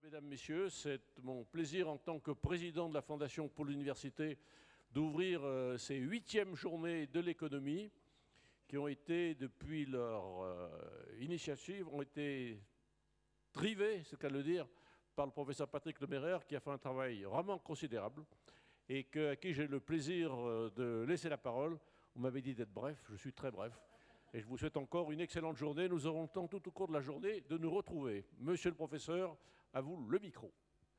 Mesdames, Messieurs, c'est mon plaisir en tant que président de la Fondation pour l'Université d'ouvrir ces 8e journées de l'économie qui ont été, depuis leur initiative, ont été drivées, c'est qu'à le dire, par le professeur Patrick Lemaire qui a fait un travail vraiment considérable et à qui j'ai le plaisir de laisser la parole. Vous m'avez dit d'être bref, je suis très bref. Et je vous souhaite encore une excellente journée. Nous aurons le temps tout au cours de la journée de nous retrouver. Monsieur le professeur, à vous le micro.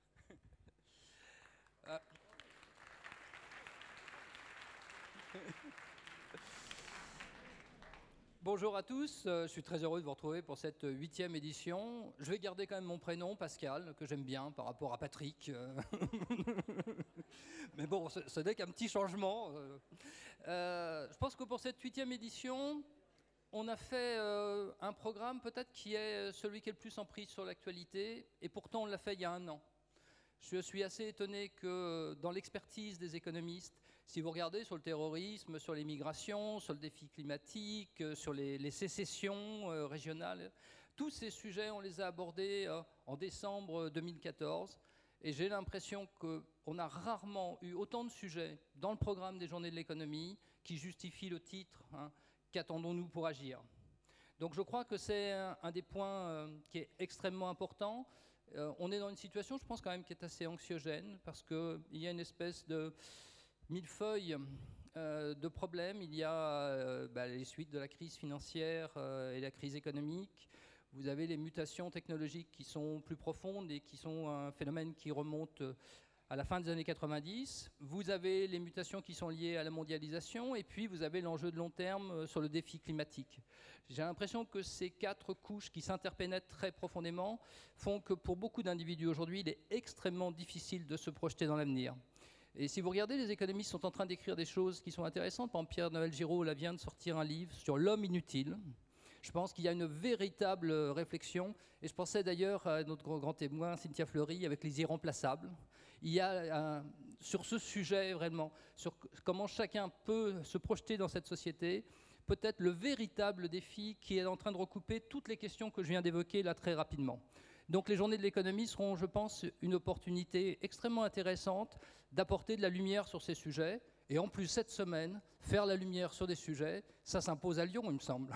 Bonjour à tous, je suis très heureux de vous retrouver pour cette 8e édition. Je vais garder quand même mon prénom, Pascal, que j'aime bien par rapport à Patrick. Mais bon, ce n'est qu'un petit changement. Je pense que pour cette 8e édition, on a fait un programme peut-être qui est celui qui est le plus en prise sur l'actualité, et pourtant on l'a fait il y a un an. Je suis assez étonné que dans l'expertise des économistes, si vous regardez sur le terrorisme, sur les migrations, sur le défi climatique, sur les sécessions régionales, tous ces sujets, on les a abordés en décembre 2014. Et j'ai l'impression qu'on a rarement eu autant de sujets dans le programme des Journées de l'économie qui justifient le titre « Qu'attendons-nous pour agir ?» Donc je crois que c'est un des points qui est extrêmement important. On est dans une situation, je pense quand même, qui est assez anxiogène parce qu'il y a une espèce de millefeuille de problèmes. Il y a les suites de la crise financière et la crise économique. Vous avez les mutations technologiques qui sont plus profondes et qui sont un phénomène qui remonte à la fin des années 90. Vous avez les mutations qui sont liées à la mondialisation et puis vous avez l'enjeu de long terme sur le défi climatique. J'ai l'impression que ces 4 couches qui s'interpénètrent très profondément font que pour beaucoup d'individus aujourd'hui, il est extrêmement difficile de se projeter dans l'avenir. Et si vous regardez, les économistes sont en train d'écrire des choses qui sont intéressantes. Par exemple, Pierre-Noël Giraud là, vient de sortir un livre sur l'homme inutile. Je pense qu'il y a une véritable réflexion, et je pensais d'ailleurs à notre grand témoin, Cynthia Fleury, avec les irremplaçables. Il y a sur ce sujet, vraiment, sur comment chacun peut se projeter dans cette société, peut-être le véritable défi qui est en train de recouper toutes les questions que je viens d'évoquer là très rapidement. Donc les Journées de l'économie seront, je pense, une opportunité extrêmement intéressante d'apporter de la lumière sur ces sujets, et en plus, cette semaine, faire la lumière sur des sujets, ça s'impose à Lyon, il me semble.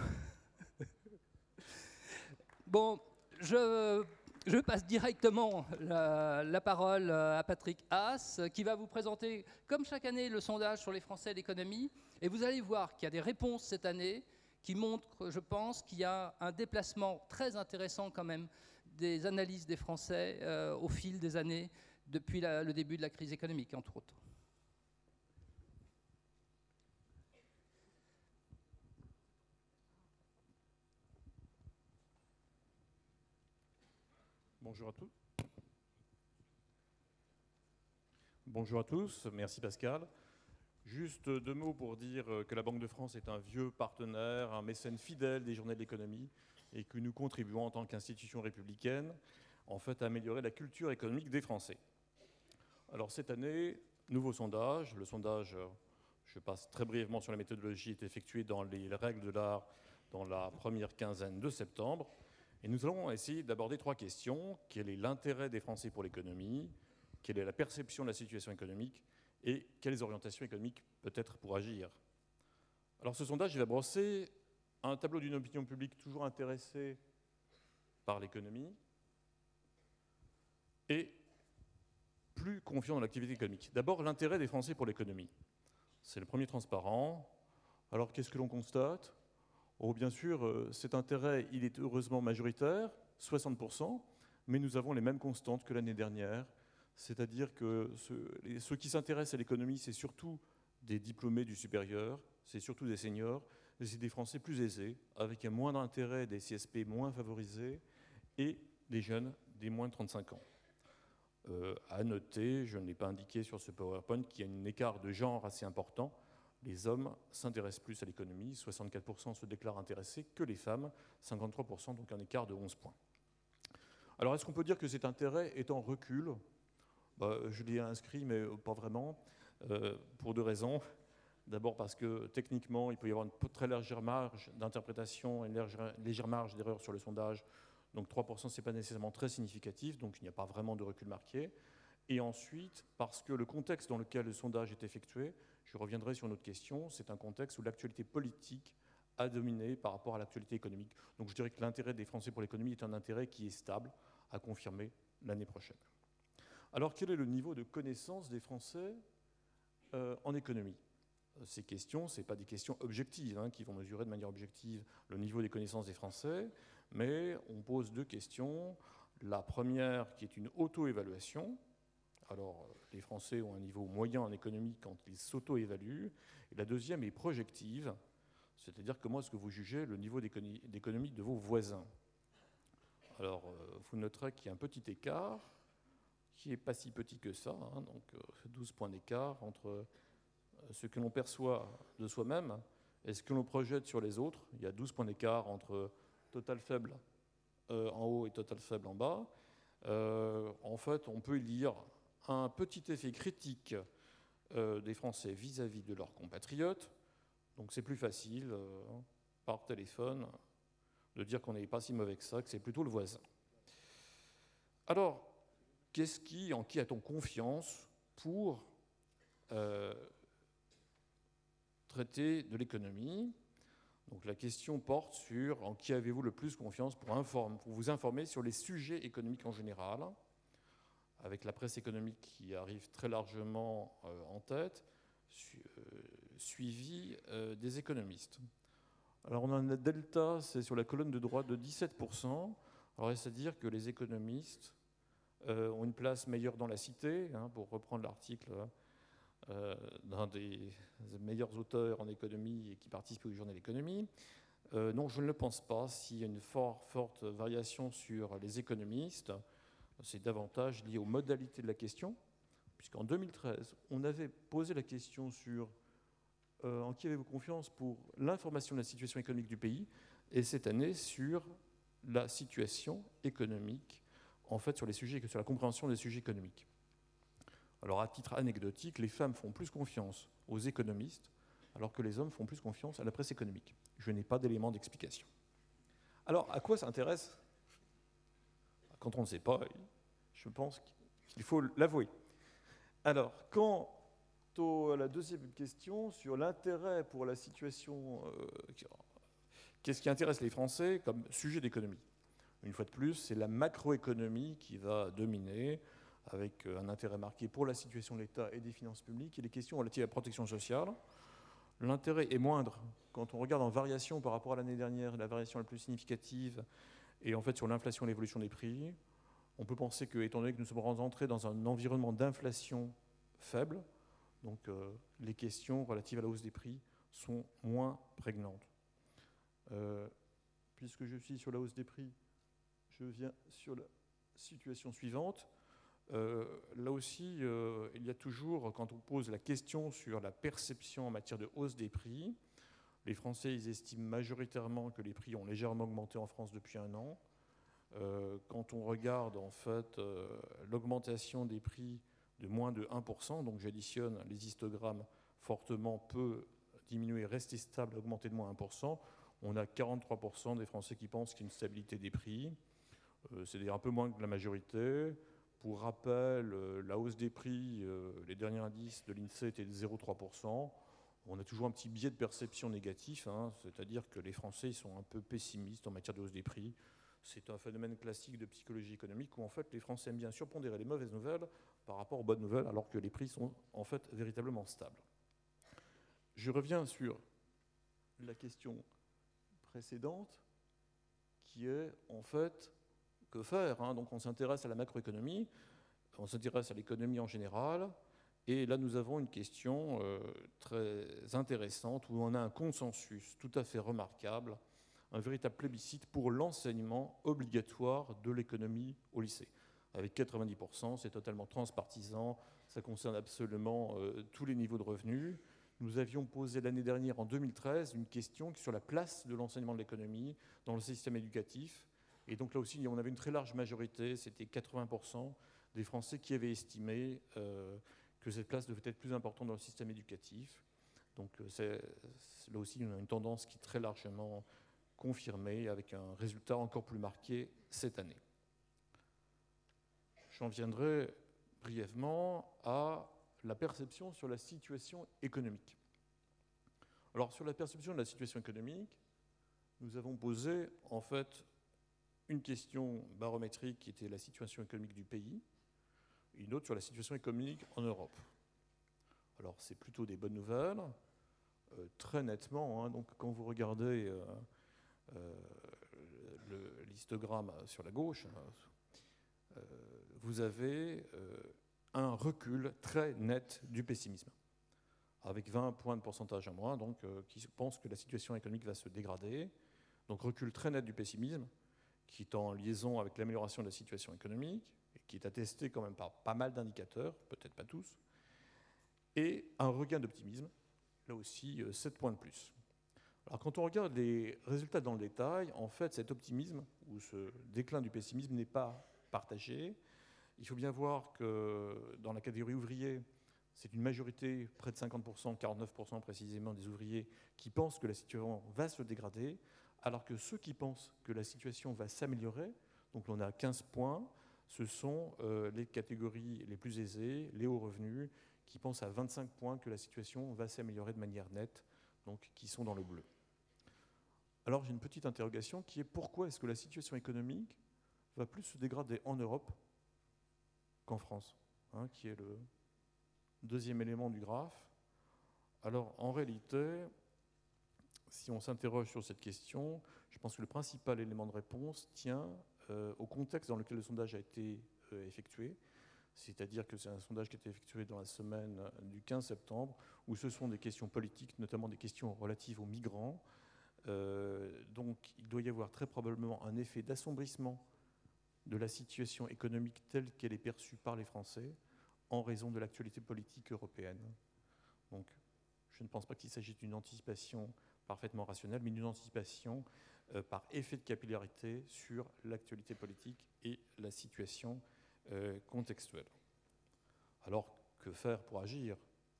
Bon, je passe directement la parole à Patrick Haas, qui va vous présenter, comme chaque année, le sondage sur les Français et l'économie. Et vous allez voir qu'il y a des réponses cette année qui montrent, je pense, qu'il y a un déplacement très intéressant quand même des analyses des Français au fil des années, depuis le début de la crise économique, entre autres. Bonjour à tous. Bonjour à tous, merci Pascal. Juste 2 mots pour dire que la Banque de France est un vieux partenaire, un mécène fidèle des Journées de l'économie et que nous contribuons en tant qu'institution républicaine en fait à améliorer la culture économique des Français. Alors cette année, nouveau sondage. Le sondage, je passe très brièvement sur la méthodologie, est effectué dans les règles de l'art dans la première quinzaine de septembre. Et nous allons essayer d'aborder 3 questions. Quel est l'intérêt des Français pour l'économie? Quelle est la perception de la situation économique? Et quelles orientations économiques peut-être pour agir? Alors ce sondage, il va brosser un tableau d'une opinion publique toujours intéressée par l'économie et plus confiant dans l'activité économique. D'abord, l'intérêt des Français pour l'économie. C'est le premier transparent. Alors qu'est-ce que l'on constate? Oh, bien sûr, cet intérêt, il est heureusement majoritaire, 60%, mais nous avons les mêmes constantes que l'année dernière, c'est-à-dire que ceux qui s'intéressent à l'économie, c'est surtout des diplômés du supérieur, c'est surtout des seniors, c'est des Français plus aisés, avec un moindre intérêt, des CSP moins favorisés, et des jeunes des moins de 35 ans. À noter, je ne l'ai pas indiqué sur ce PowerPoint, qu'il y a un écart de genre assez important. Les hommes s'intéressent plus à l'économie, 64% se déclarent intéressés, que les femmes, 53%, donc un écart de 11 points. Alors est-ce qu'on peut dire que cet intérêt est en recul? Je l'ai inscrit, mais pas vraiment, pour 2 raisons. D'abord parce que techniquement, il peut y avoir une très légère marge d'interprétation et une légère marge d'erreur sur le sondage. Donc 3%, ce n'est pas nécessairement très significatif, donc il n'y a pas vraiment de recul marqué. Et ensuite, parce que le contexte dans lequel le sondage est effectué, je reviendrai sur une autre question, c'est un contexte où l'actualité politique a dominé par rapport à l'actualité économique. Donc je dirais que l'intérêt des Français pour l'économie est un intérêt qui est stable, à confirmer l'année prochaine. Alors quel est le niveau de connaissance des Français en économie ? Ces questions, ce n'est pas des questions objectives qui vont mesurer de manière objective le niveau des connaissances des Français, mais on pose 2 questions. La première qui est une auto-évaluation. Alors, les Français ont un niveau moyen en économie quand ils s'auto-évaluent. Et la deuxième est projective, c'est-à-dire comment est-ce que vous jugez le niveau d'économie de vos voisins. Alors, vous noterez qu'il y a un petit écart, qui n'est pas si petit que ça, donc 12 points d'écart entre ce que l'on perçoit de soi-même et ce que l'on projette sur les autres. Il y a 12 points d'écart entre total faible en haut et total faible en bas. En fait, on peut y lire un petit effet critique des Français vis-à-vis de leurs compatriotes. Donc c'est plus facile, par téléphone, de dire qu'on n'est pas si mauvais que ça, que c'est plutôt le voisin. Alors, en qui a-t-on confiance pour traiter de l'économie? Donc la question porte sur en qui avez-vous le plus confiance pour vous informer sur les sujets économiques en général, avec la presse économique qui arrive très largement en tête, suivi des économistes. Alors on a un delta, c'est sur la colonne de droite de 17%. Alors c'est-à-dire que les économistes ont une place meilleure dans la cité, pour reprendre l'article d'un des meilleurs auteurs en économie et qui participe au journal Économie. Non, je ne le pense pas. S'il y a une forte variation sur les économistes, c'est davantage lié aux modalités de la question, puisqu'en 2013, on avait posé la question sur en qui avez-vous confiance pour l'information de la situation économique du pays, et cette année sur la situation économique, en fait sur la compréhension des sujets économiques. Alors à titre anecdotique, les femmes font plus confiance aux économistes, alors que les hommes font plus confiance à la presse économique. Je n'ai pas d'éléments d'explication. Alors à quoi ça intéresse ? Quand on ne sait pas, je pense qu'il faut l'avouer. Alors, quant à la deuxième question, sur l'intérêt pour la situation, qu'est-ce qui intéresse les Français comme sujet d'économie ? Une fois de plus, c'est la macroéconomie qui va dominer, avec un intérêt marqué pour la situation de l'État et des finances publiques, et les questions relatives à la protection sociale. L'intérêt est moindre quand on regarde en variation par rapport à l'année dernière, la variation la plus significative, et en fait sur l'inflation et l'évolution des prix. On peut penser que, étant donné que nous sommes entrés dans un environnement d'inflation faible, donc les questions relatives à la hausse des prix sont moins prégnantes. Puisque je suis sur la hausse des prix, je viens sur la situation suivante. Là aussi, il y a toujours, quand on pose la question sur la perception en matière de hausse des prix, les Français ils estiment majoritairement que les prix ont légèrement augmenté en France depuis un an. Quand on regarde en fait l'augmentation des prix de moins de 1%, donc j'additionne les histogrammes fortement peu diminué, rester stable, augmenter de moins 1%, on a 43% des Français qui pensent qu'il y a une stabilité des prix. C'est-à-dire un peu moins que la majorité. Pour rappel, la hausse des prix, les derniers indices de l'INSEE étaient de 0,3%. On a toujours un petit biais de perception négatif, c'est-à-dire que les Français sont un peu pessimistes en matière de hausse des prix. C'est un phénomène classique de psychologie économique où en fait les Français aiment bien surpondérer les mauvaises nouvelles par rapport aux bonnes nouvelles, alors que les prix sont en fait véritablement stables. Je reviens sur la question précédente, qui est en fait que faire. Donc on s'intéresse à la macroéconomie, on s'intéresse à l'économie en général, et là nous avons une question très intéressante où on a un consensus tout à fait remarquable, un véritable plébiscite pour l'enseignement obligatoire de l'économie au lycée. Avec 90%, c'est totalement transpartisan, ça concerne absolument tous les niveaux de revenus. Nous avions posé l'année dernière, en 2013, une question sur la place de l'enseignement de l'économie dans le système éducatif. Et donc là aussi, on avait une très large majorité, c'était 80% des Français qui avaient estimé que cette place devait être plus importante dans le système éducatif. Donc là aussi, on a une tendance qui est très largement confirmé avec un résultat encore plus marqué cette année. J'en viendrai brièvement à la perception sur la situation économique. Alors, sur la perception de la situation économique, nous avons posé en fait une question barométrique qui était la situation économique du pays, et une autre sur la situation économique en Europe. Alors, c'est plutôt des bonnes nouvelles, très nettement. Donc, quand vous regardez l'histogramme sur la gauche, vous avez un recul très net du pessimisme, avec 20 points de pourcentage en moins, donc qui pensent que la situation économique va se dégrader. Donc recul très net du pessimisme, qui est en liaison avec l'amélioration de la situation économique, et qui est attesté quand même par pas mal d'indicateurs, peut-être pas tous, et un regain d'optimisme, là aussi 7 points de plus. Alors quand on regarde les résultats dans le détail, en fait cet optimisme, ou ce déclin du pessimisme n'est pas partagé. Il faut bien voir que dans la catégorie ouvrier, c'est une majorité, près de 50%, 49% précisément des ouvriers, qui pensent que la situation va se dégrader, alors que ceux qui pensent que la situation va s'améliorer, donc on a 15 points, ce sont les catégories les plus aisées, les hauts revenus, qui pensent à 25 points que la situation va s'améliorer de manière nette, donc qui sont dans le bleu. Alors j'ai une petite interrogation qui est pourquoi est-ce que la situation économique va plus se dégrader en Europe qu'en France, qui est le deuxième élément du graphe. Alors en réalité, si on s'interroge sur cette question, je pense que le principal élément de réponse tient au contexte dans lequel le sondage a été effectué, c'est-à-dire que c'est un sondage qui a été effectué dans la semaine du 15 septembre, où ce sont des questions politiques, notamment des questions relatives aux migrants. Donc il doit y avoir très probablement un effet d'assombrissement de la situation économique telle qu'elle est perçue par les Français en raison de l'actualité politique européenne. Donc je ne pense pas qu'il s'agisse d'une anticipation parfaitement rationnelle, mais d'une anticipation par effet de capillarité sur l'actualité politique et la situation contextuelle. Alors, que faire pour agir ?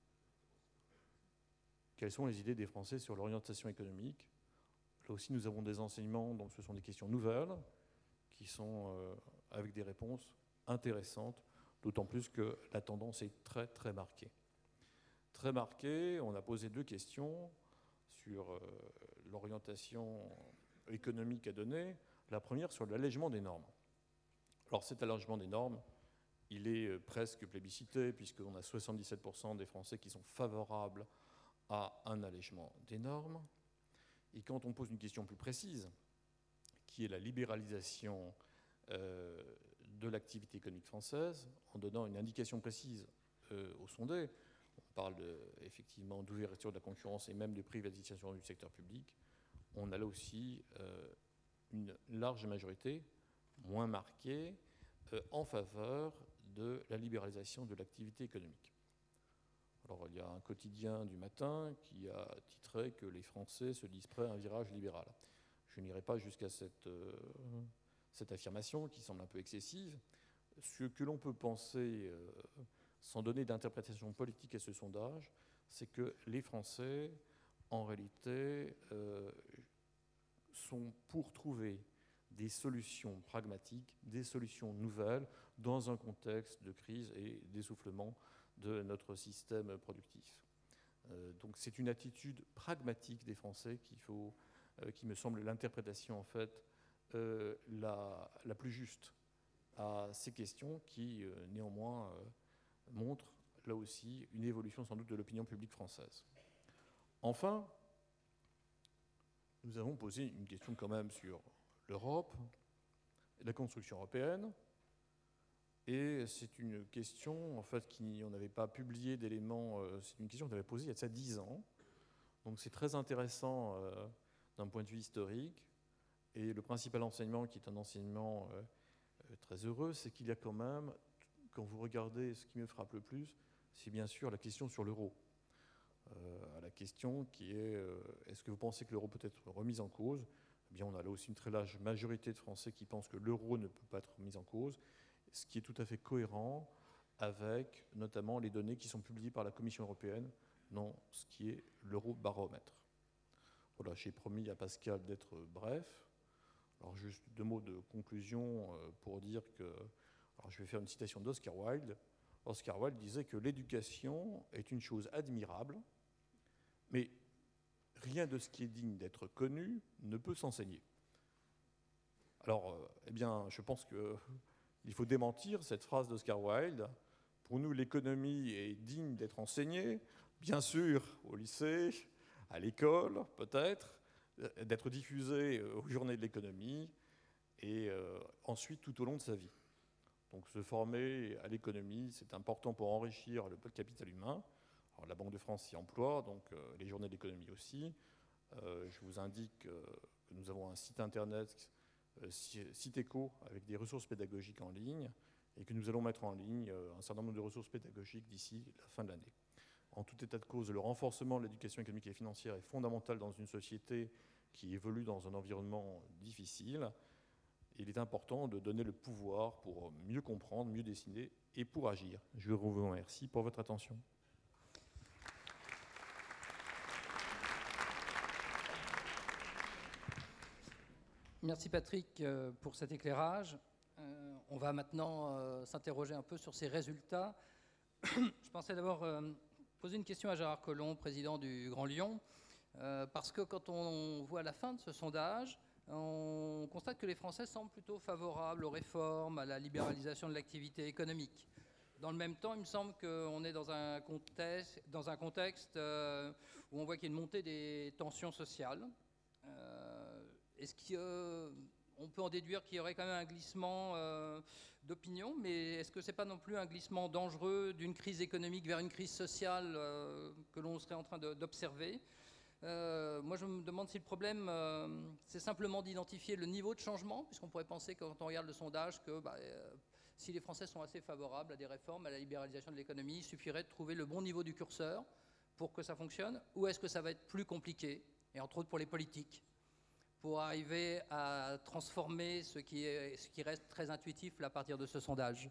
Quelles sont les idées des Français sur l'orientation économique ? Là aussi, nous avons des enseignements, donc ce sont des questions nouvelles, qui sont avec des réponses intéressantes, d'autant plus que la tendance est très, très marquée. Très marquée, on a posé 2 questions sur l'orientation économique à donner. La première sur l'allègement des normes. Alors cet allègement des normes, il est presque plébiscité, puisqu'on a 77% des Français qui sont favorables à un allègement des normes. Et quand on pose une question plus précise, qui est la libéralisation de l'activité économique française, en donnant une indication précise aux sondés, on parle effectivement d'ouverture de la concurrence et même de privatisation du secteur public, on a là aussi une large majorité, moins marquée, en faveur de la libéralisation de l'activité économique. Alors il y a un quotidien du matin qui a titré que les Français se disent prêts à un virage libéral. Je n'irai pas jusqu'à cette affirmation qui semble un peu excessive. Ce que l'on peut penser, sans donner d'interprétation politique à ce sondage, c'est que les Français, en réalité, sont pour trouver des solutions pragmatiques, des solutions nouvelles dans un contexte de crise et d'essoufflement de notre système productif. Donc c'est une attitude pragmatique des Français qui me semble l'interprétation en fait la plus juste à ces questions qui néanmoins montrent là aussi une évolution sans doute de l'opinion publique française. Enfin, nous avons posé une question quand même sur l'Europe, la construction européenne, et c'est une question en fait on n'avait pas publié d'éléments, c'est une question qu'on avait posée il y a de ça 10 ans, donc c'est très intéressant d'un point de vue historique, et le principal enseignement qui est un enseignement très heureux, c'est qu'il y a quand même, quand vous regardez ce qui me frappe le plus, c'est bien sûr la question sur l'euro. La question qui est est-ce que vous pensez que l'euro peut être remis en cause ? Eh bien, on a là aussi une très large majorité de Français qui pensent que l'euro ne peut pas être remis en cause, ce qui est tout à fait cohérent avec notamment les données qui sont publiées par la Commission européenne dans ce qui est l'eurobaromètre. Voilà, j'ai promis à Pascal d'être bref. Alors juste 2 mots de conclusion pour dire que... Alors je vais faire une citation d'Oscar Wilde. Oscar Wilde disait que l'éducation est une chose admirable, mais rien de ce qui est digne d'être connu ne peut s'enseigner. Alors, eh bien, je pense qu'il faut démentir cette phrase d'Oscar Wilde. Pour nous, l'économie est digne d'être enseignée, bien sûr, au lycée, à l'école, peut-être, d'être diffusée aux journées de l'économie, et ensuite tout au long de sa vie. Donc se former à l'économie, c'est important pour enrichir le capital humain. Alors, la Banque de France s'y emploie, donc les journées de l'économie aussi. Je vous indique que nous avons un site internet, Citeco, avec des ressources pédagogiques en ligne, et que nous allons mettre en ligne un certain nombre de ressources pédagogiques d'ici la fin de l'année. En tout état de cause, le renforcement de l'éducation économique et financière est fondamental dans une société qui évolue dans un environnement difficile. Il est important de donner le pouvoir pour mieux comprendre, mieux décider et pour agir. Je vous remercie pour votre attention. Merci Patrick pour cet éclairage. On va maintenant s'interroger un peu sur ces résultats. Je pensais d'abord poser une question à Gérard Collomb, président du Grand Lyon, parce que quand on voit la fin de ce sondage, on constate que les Français semblent plutôt favorables aux réformes, à la libéralisation de l'activité économique. Dans le même temps, il me semble qu'on est dans un contexte où on voit qu'il y a une montée des tensions sociales. Est-ce qu'on peut en déduire qu'il y aurait quand même un glissement d'opinion, mais est-ce que ce n'est pas non plus un glissement dangereux d'une crise économique vers une crise sociale que l'on serait en train d'observer ? Moi, je me demande si le problème, c'est simplement d'identifier le niveau de changement, puisqu'on pourrait penser, quand on regarde le sondage, que si les Français sont assez favorables à des réformes, à la libéralisation de l'économie, il suffirait de trouver le bon niveau du curseur pour que ça fonctionne, ou est-ce que ça va être plus compliqué, et entre autres pour les politiques, pour arriver à transformer ce qui reste très intuitif là, à partir de ce sondage?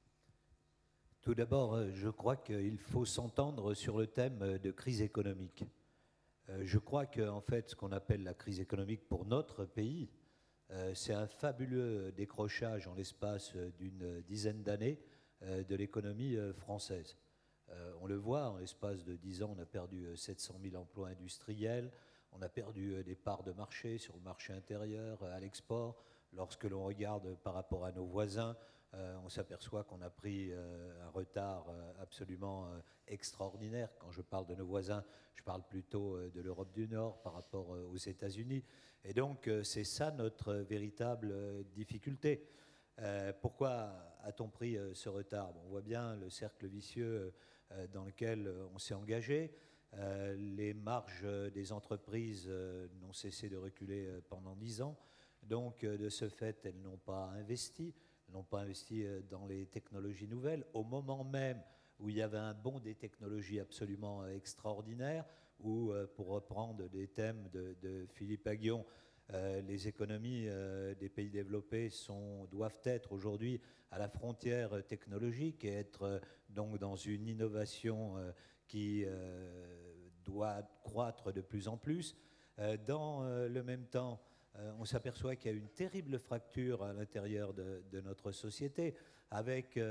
Tout d'abord, je crois qu'il faut s'entendre sur le thème de crise économique. Je crois qu'en fait, ce qu'on appelle la crise économique pour notre pays, c'est un fabuleux décrochage en l'espace d'une dizaine d'années de l'économie française. On le voit, en l'espace de 10 ans, on a perdu 700 000 emplois industriels, on a perdu des parts de marché sur le marché intérieur, à l'export. Lorsque l'on regarde par rapport à nos voisins, on s'aperçoit qu'on a pris un retard absolument extraordinaire. Quand je parle de nos voisins, je parle plutôt de l'Europe du Nord par rapport aux États-Unis. Et donc, c'est ça notre véritable difficulté. Pourquoi a-t-on pris ce retard? On voit bien le cercle vicieux dans lequel on s'est engagé. Les marges des entreprises n'ont cessé de reculer pendant 10 ans. Donc, de ce fait, elles n'ont pas investi. Elles n'ont pas investi dans les technologies nouvelles, au moment même où il y avait un bond des technologies absolument extraordinaire, où, pour reprendre des thèmes de Philippe Aghion, les économies des pays développés doivent être aujourd'hui à la frontière technologique et être donc dans une innovation qui doit croître de plus en plus. Dans le même temps, on s'aperçoit qu'il y a une terrible fracture à l'intérieur de notre société, avec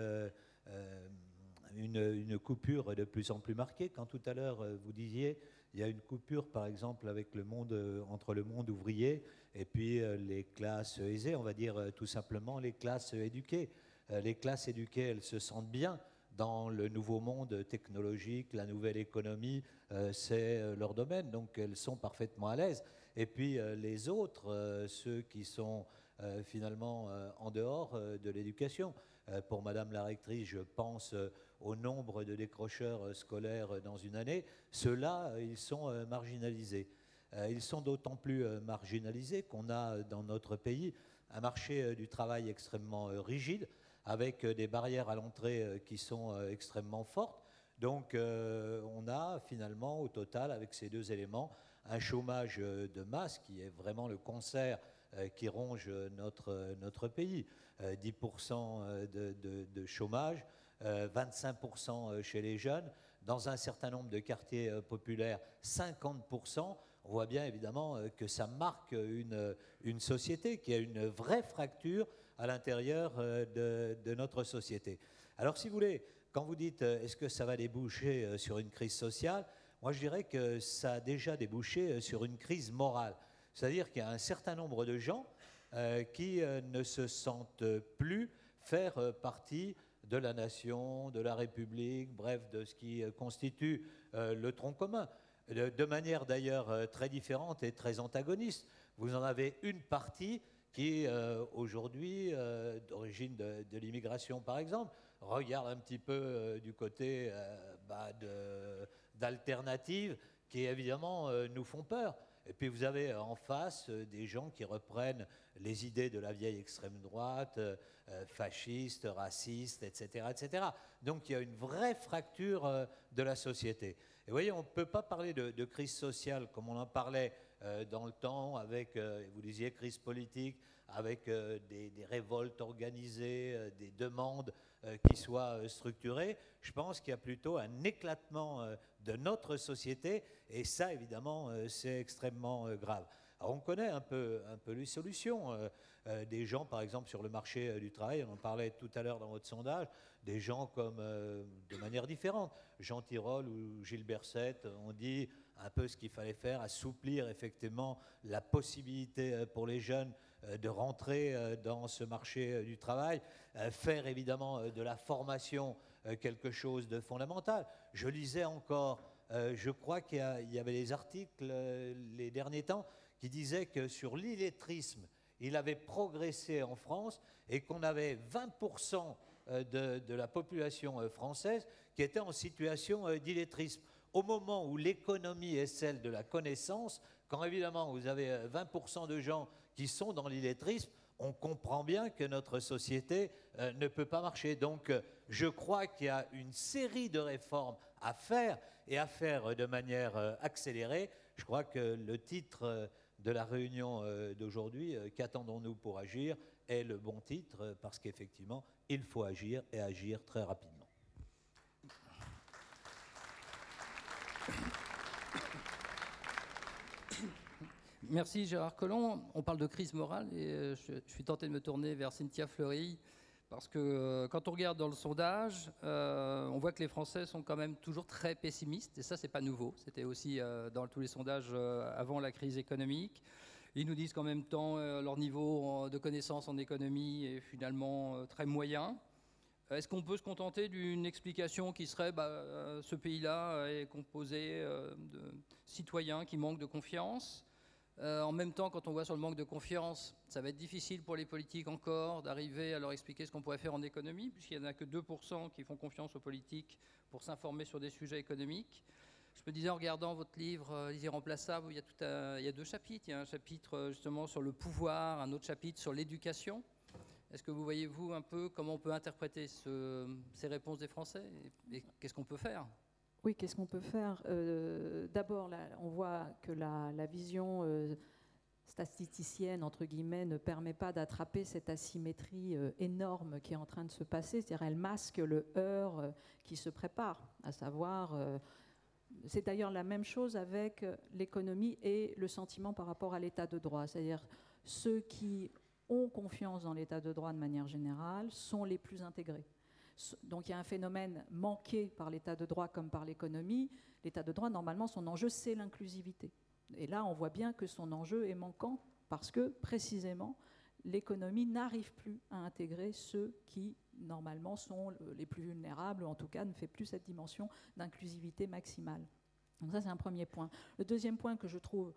une coupure de plus en plus marquée. Quand tout à l'heure vous disiez, il y a une coupure par exemple avec entre le monde ouvrier et puis les classes aisées, on va dire tout simplement les classes éduquées. Les classes éduquées, elles se sentent bien dans le nouveau monde technologique, la nouvelle économie, c'est leur domaine, donc elles sont parfaitement à l'aise. Et puis les autres, ceux qui sont finalement en dehors de l'éducation. Pour Madame la rectrice, je pense au nombre de décrocheurs scolaires dans une année. Ceux-là, ils sont marginalisés. Ils sont d'autant plus marginalisés qu'on a dans notre pays un marché du travail extrêmement rigide, avec des barrières à l'entrée qui sont extrêmement fortes. Donc on a finalement au total, avec ces deux éléments, un chômage de masse qui est vraiment le cancer qui ronge notre pays. 10% de chômage, 25% chez les jeunes. Dans un certain nombre de quartiers populaires, 50%. on voit bien évidemment que ça marque une société qui a une vraie fracture à l'intérieur de notre société. Alors si vous voulez, quand vous dites est-ce que ça va déboucher sur une crise sociale, moi je dirais que ça a déjà débouché sur une crise morale. C'est-à-dire qu'il y a un certain nombre de gens qui ne se sentent plus faire partie de la nation, de la République, bref, de ce qui constitue le tronc commun. De manière d'ailleurs très différente et très antagoniste. Vous en avez une partie qui, aujourd'hui, d'origine de l'immigration par exemple, regarde un petit peu du côté d'alternatives qui évidemment nous font peur. Et puis vous avez en face des gens qui reprennent les idées de la vieille extrême droite, fasciste, raciste, etc., etc. Donc il y a une vraie fracture de la société. Et vous voyez, on ne peut pas parler de crise sociale comme on en parlait dans le temps, avec, vous disiez, crise politique, avec des révoltes organisées, des demandes qui soient structurées. Je pense qu'il y a plutôt un éclatement de notre société, et ça, évidemment, c'est extrêmement grave. Alors, on connaît un peu les solutions. Des gens, par exemple, sur le marché du travail, on en parlait tout à l'heure dans votre sondage, des gens comme, de manière différente, Jean Tirole ou Gilles Berset ont dit un peu ce qu'il fallait faire, assouplir effectivement la possibilité pour les jeunes de rentrer dans ce marché du travail, faire évidemment de la formation quelque chose de fondamental. Je lisais encore, je crois qu'il y avait des articles les derniers temps qui disaient que sur l'illettrisme, il avait progressé en France et qu'on avait 20% de la population française qui était en situation d'illettrisme. Au moment où l'économie est celle de la connaissance, quand évidemment vous avez 20% de gens qui sont dans l'illettrisme, on comprend bien que notre société ne peut pas marcher. Donc je crois qu'il y a une série de réformes à faire et à faire de manière accélérée. Je crois que le titre de la réunion d'aujourd'hui, qu'attendons-nous pour agir, est le bon titre parce qu'effectivement, il faut agir et agir très rapidement. Merci Gérard Collomb. On parle de crise morale et je suis tenté de me tourner vers Cynthia Fleury parce que quand on regarde dans le sondage, on voit que les Français sont quand même toujours très pessimistes et ça c'est pas nouveau. C'était aussi dans tous les sondages avant la crise économique. Ils nous disent qu'en même temps leur niveau de connaissance en économie est finalement très moyen. Est-ce qu'on peut se contenter d'une explication qui serait ce pays-là est composé de citoyens qui manquent de confiance? En même temps, quand on voit sur le manque de confiance, ça va être difficile pour les politiques encore d'arriver à leur expliquer ce qu'on pourrait faire en économie, puisqu'il n'y en a que 2% qui font confiance aux politiques pour s'informer sur des sujets économiques. Je me disais en regardant votre livre, Les Irremplaçables, il y a 2 chapitres. Il y a un chapitre justement sur le pouvoir, un autre chapitre sur l'éducation. Est-ce que vous voyez, vous, un peu comment on peut interpréter ces réponses des Français et qu'est-ce qu'on peut faire ? Oui, qu'est-ce qu'on peut faire ? D'abord, on voit que la vision statisticienne, entre guillemets, ne permet pas d'attraper cette asymétrie énorme qui est en train de se passer. C'est-à-dire elle masque le heurt qui se prépare, à savoir... c'est d'ailleurs la même chose avec l'économie et le sentiment par rapport à l'état de droit. C'est-à-dire ceux qui ont confiance dans l'état de droit de manière générale sont les plus intégrés. Donc il y a un phénomène manqué par l'état de droit comme par l'économie. L'état de droit, normalement, son enjeu, c'est l'inclusivité. Et là, on voit bien que son enjeu est manquant parce que, précisément, l'économie n'arrive plus à intégrer ceux qui, normalement, sont les plus vulnérables, ou en tout cas ne fait plus cette dimension d'inclusivité maximale. Donc ça, c'est un premier point. Le deuxième point que je trouve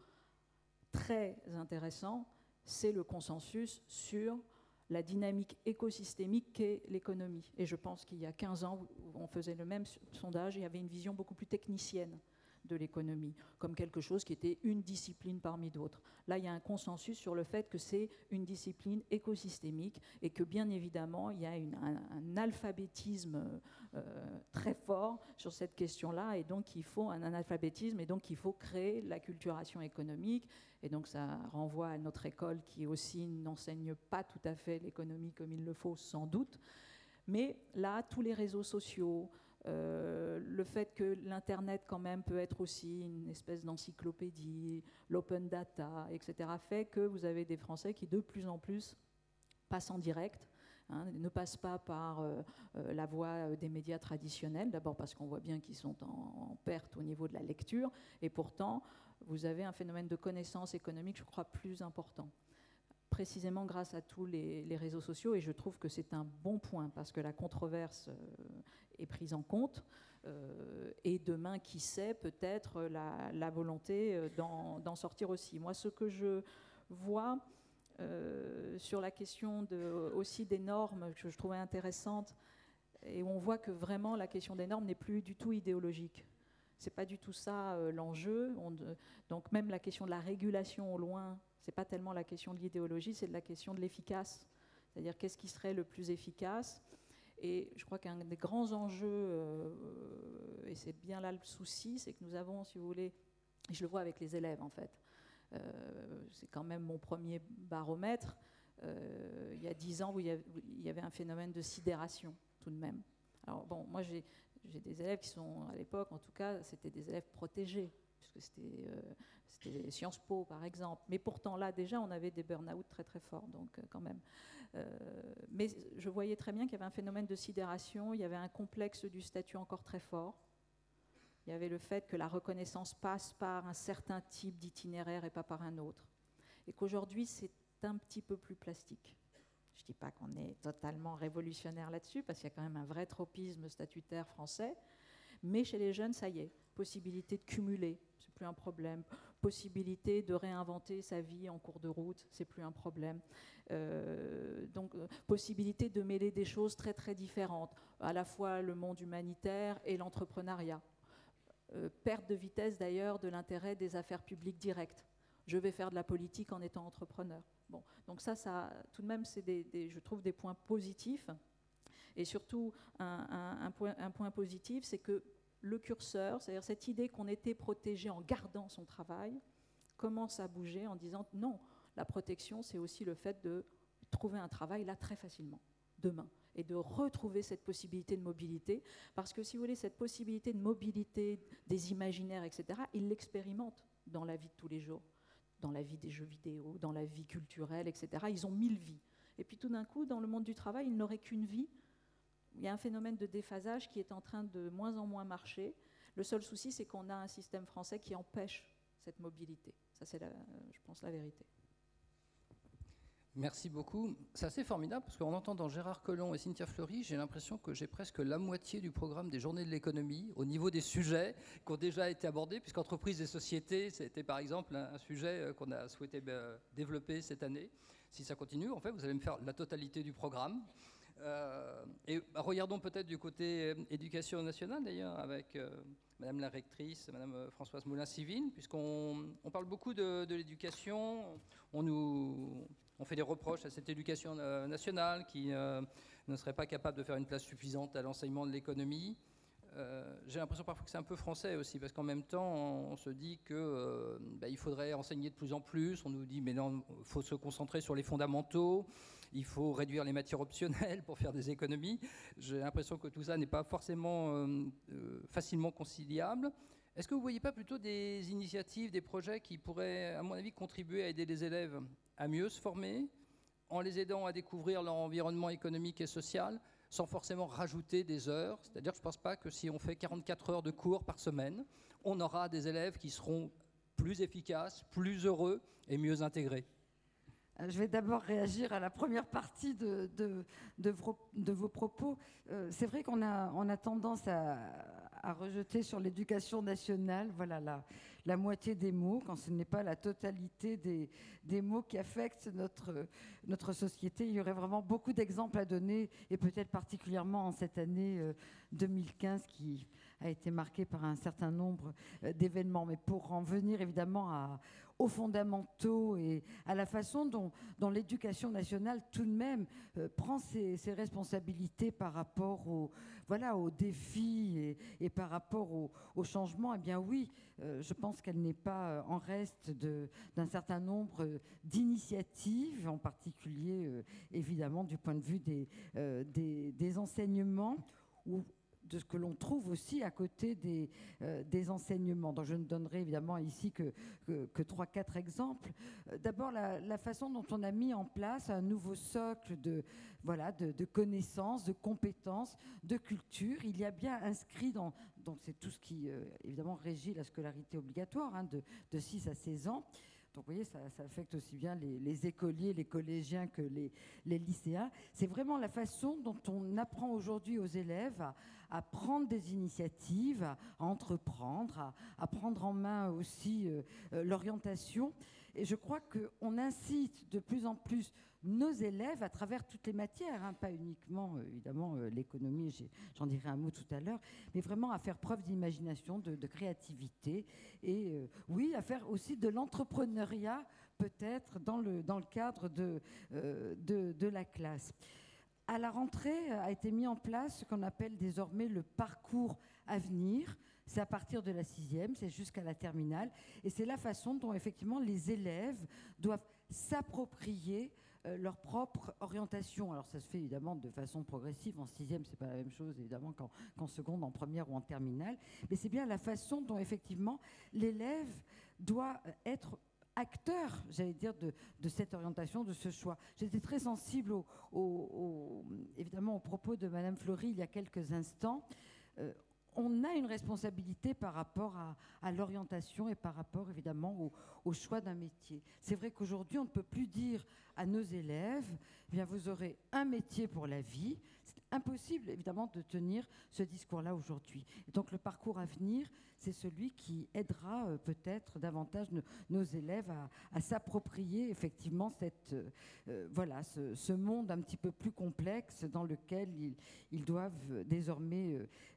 très intéressant, c'est le consensus sur la dynamique écosystémique qu'est l'économie. Et je pense qu'il y a 15 ans, on faisait le même sondage, il y avait une vision beaucoup plus technicienne de l'économie, comme quelque chose qui était une discipline parmi d'autres. Là, il y a un consensus sur le fait que c'est une discipline écosystémique et que, bien évidemment, il y a un alphabétisme très fort sur cette question-là, et donc il faut un analphabétisme, et donc il faut créer l'acculturation économique. Et donc ça renvoie à notre école qui aussi n'enseigne pas tout à fait l'économie comme il le faut, sans doute. Mais là, tous les réseaux sociaux, Le fait que l'Internet quand même peut être aussi une espèce d'encyclopédie, l'open data, etc., fait que vous avez des Français qui de plus en plus passent en direct, ne passent pas par la voie des médias traditionnels, d'abord parce qu'on voit bien qu'ils sont en perte au niveau de la lecture, et pourtant vous avez un phénomène de connaissance économique, je crois, plus important, précisément grâce à tous les réseaux sociaux, et je trouve que c'est un bon point, parce que la controverse est prise en compte, et demain, qui sait, peut-être la volonté d'en sortir aussi. Moi, ce que je vois sur la question aussi des normes, que je trouvais intéressante, et où on voit que vraiment la question des normes n'est plus du tout idéologique. C'est pas du tout ça l'enjeu. Donc même la question de la régulation au loin, c'est pas tellement la question de l'idéologie, c'est de la question de l'efficace. C'est-à-dire qu'est-ce qui serait le plus efficace. Et je crois qu'un des grands enjeux, et c'est bien là le souci, c'est que nous avons, si vous voulez, et je le vois avec les élèves en fait, c'est quand même mon premier baromètre, il y a 10 ans où il y avait un phénomène de sidération tout de même. Alors bon, moi j'ai des élèves qui sont, à l'époque en tout cas, c'était des élèves protégés, puisque c'était Sciences Po par exemple. Mais pourtant là déjà on avait des burn-out très très forts, donc quand même. Mais je voyais très bien qu'il y avait un phénomène de sidération, il y avait un complexe du statut encore très fort. Il y avait le fait que la reconnaissance passe par un certain type d'itinéraire et pas par un autre. Et qu'aujourd'hui c'est un petit peu plus plastique. Je ne dis pas qu'on est totalement révolutionnaire là-dessus, parce qu'il y a quand même un vrai tropisme statutaire français, mais chez les jeunes, ça y est, possibilité de cumuler, c'est plus un problème, possibilité de réinventer sa vie en cours de route, c'est plus un problème. Donc, possibilité de mêler des choses très très différentes, à la fois le monde humanitaire et l'entrepreneuriat. Perte de vitesse d'ailleurs de l'intérêt des affaires publiques directes. Je vais faire de la politique en étant entrepreneur. Bon, donc ça tout de même, c'est je trouve des points positifs. Et surtout, un point positif, c'est que le curseur, c'est-à-dire cette idée qu'on était protégé en gardant son travail, commence à bouger en disant non, la protection, c'est aussi le fait de trouver un travail là très facilement, demain, et de retrouver cette possibilité de mobilité, parce que si vous voulez, cette possibilité de mobilité des imaginaires, etc., ils l'expérimentent dans la vie de tous les jours, dans la vie des jeux vidéo, dans la vie culturelle, etc. Ils ont 1000 vies. Et puis tout d'un coup, dans le monde du travail, ils n'auraient qu'une vie. Il y a un phénomène de déphasage qui est en train de moins en moins marcher. Le seul souci, c'est qu'on a un système français qui empêche cette mobilité. Ça, c'est, je pense, la vérité. Merci beaucoup. C'est assez formidable parce qu'en entendant Gérard Collomb et Cynthia Fleury, j'ai l'impression que j'ai presque la moitié du programme des Journées de l'économie au niveau des sujets qui ont déjà été abordés, puisqu'entreprise et société, c'était par exemple un sujet qu'on a souhaité développer cette année. Si ça continue, en fait, vous allez me faire la totalité du programme. Et regardons peut-être du côté éducation nationale d'ailleurs avec Madame la rectrice, Madame Françoise Moulin-Sivine, puisqu'on parle beaucoup de l'éducation, on fait des reproches à cette éducation nationale qui ne serait pas capable de faire une place suffisante à l'enseignement de l'économie. J'ai l'impression parfois que c'est un peu français aussi, parce qu'en même temps, on se dit qu'il faudrait enseigner de plus en plus. On nous dit, mais non, il faut se concentrer sur les fondamentaux, il faut réduire les matières optionnelles pour faire des économies. J'ai l'impression que tout ça n'est pas forcément facilement conciliable. Est-ce que vous ne voyez pas plutôt des initiatives, des projets qui pourraient, à mon avis, contribuer à aider les élèves à mieux se former, en les aidant à découvrir leur environnement économique et social, sans forcément rajouter des heures? C'est-à-dire que je ne pense pas que si on fait 44 heures de cours par semaine, on aura des élèves qui seront plus efficaces, plus heureux et mieux intégrés. Je vais d'abord réagir à la première partie de vos propos. C'est vrai qu'on a tendance à rejeter sur l'éducation nationale, voilà, la moitié des mots, quand ce n'est pas la totalité des mots qui affectent notre société. Il y aurait vraiment beaucoup d'exemples à donner, et peut-être particulièrement en cette année 2015 qui a été marquée par un certain nombre d'événements. Mais pour en venir évidemment aux fondamentaux et à la façon dont l'éducation nationale tout de même prend ses responsabilités par rapport aux défis et par rapport au changement, eh bien oui, je pense qu'elle n'est pas en reste d'un certain nombre d'initiatives, en particulier évidemment du point de vue des enseignements, où de ce que l'on trouve aussi à côté des enseignements. Donc je ne donnerai évidemment ici que 3-4 exemples. D'abord, la façon dont on a mis en place un nouveau socle de connaissances, de compétences, de culture. Il y a bien inscrit donc c'est tout ce qui évidemment régit la scolarité obligatoire, hein, de 6 à 16 ans. Donc vous voyez, ça affecte aussi bien les écoliers, les collégiens que les lycéens. C'est vraiment la façon dont on apprend aujourd'hui aux élèves à prendre des initiatives, à entreprendre, à prendre en main aussi l'orientation. Et je crois qu'on incite de plus en plus nos élèves à travers toutes les matières, hein, pas uniquement évidemment l'économie, j'en dirai un mot tout à l'heure, mais vraiment à faire preuve d'imagination, de créativité et oui, à faire aussi de l'entrepreneuriat peut-être dans le cadre de la classe. À la rentrée a été mis en place ce qu'on appelle désormais le parcours Avenir. C'est à partir de la 6e, c'est jusqu'à la terminale. Et c'est la façon dont effectivement les élèves doivent s'approprier leur propre orientation. Alors ça se fait évidemment de façon progressive. En 6e, c'est pas la même chose évidemment qu'en seconde, en première ou en terminale. Mais c'est bien la façon dont effectivement l'élève doit être acteur, j'allais dire, de cette orientation, de ce choix. J'étais très sensible évidemment aux propos de Madame Fleury il y a quelques instants. On a une responsabilité par rapport à l'orientation et par rapport évidemment au choix d'un métier. C'est vrai qu'aujourd'hui, on ne peut plus dire à nos élèves, eh bien, vous aurez un métier pour la vie. C'est impossible évidemment de tenir ce discours-là aujourd'hui. Et donc le parcours Avenir, c'est celui qui aidera peut-être davantage nos élèves à s'approprier effectivement ce monde un petit peu plus complexe dans lequel ils doivent désormais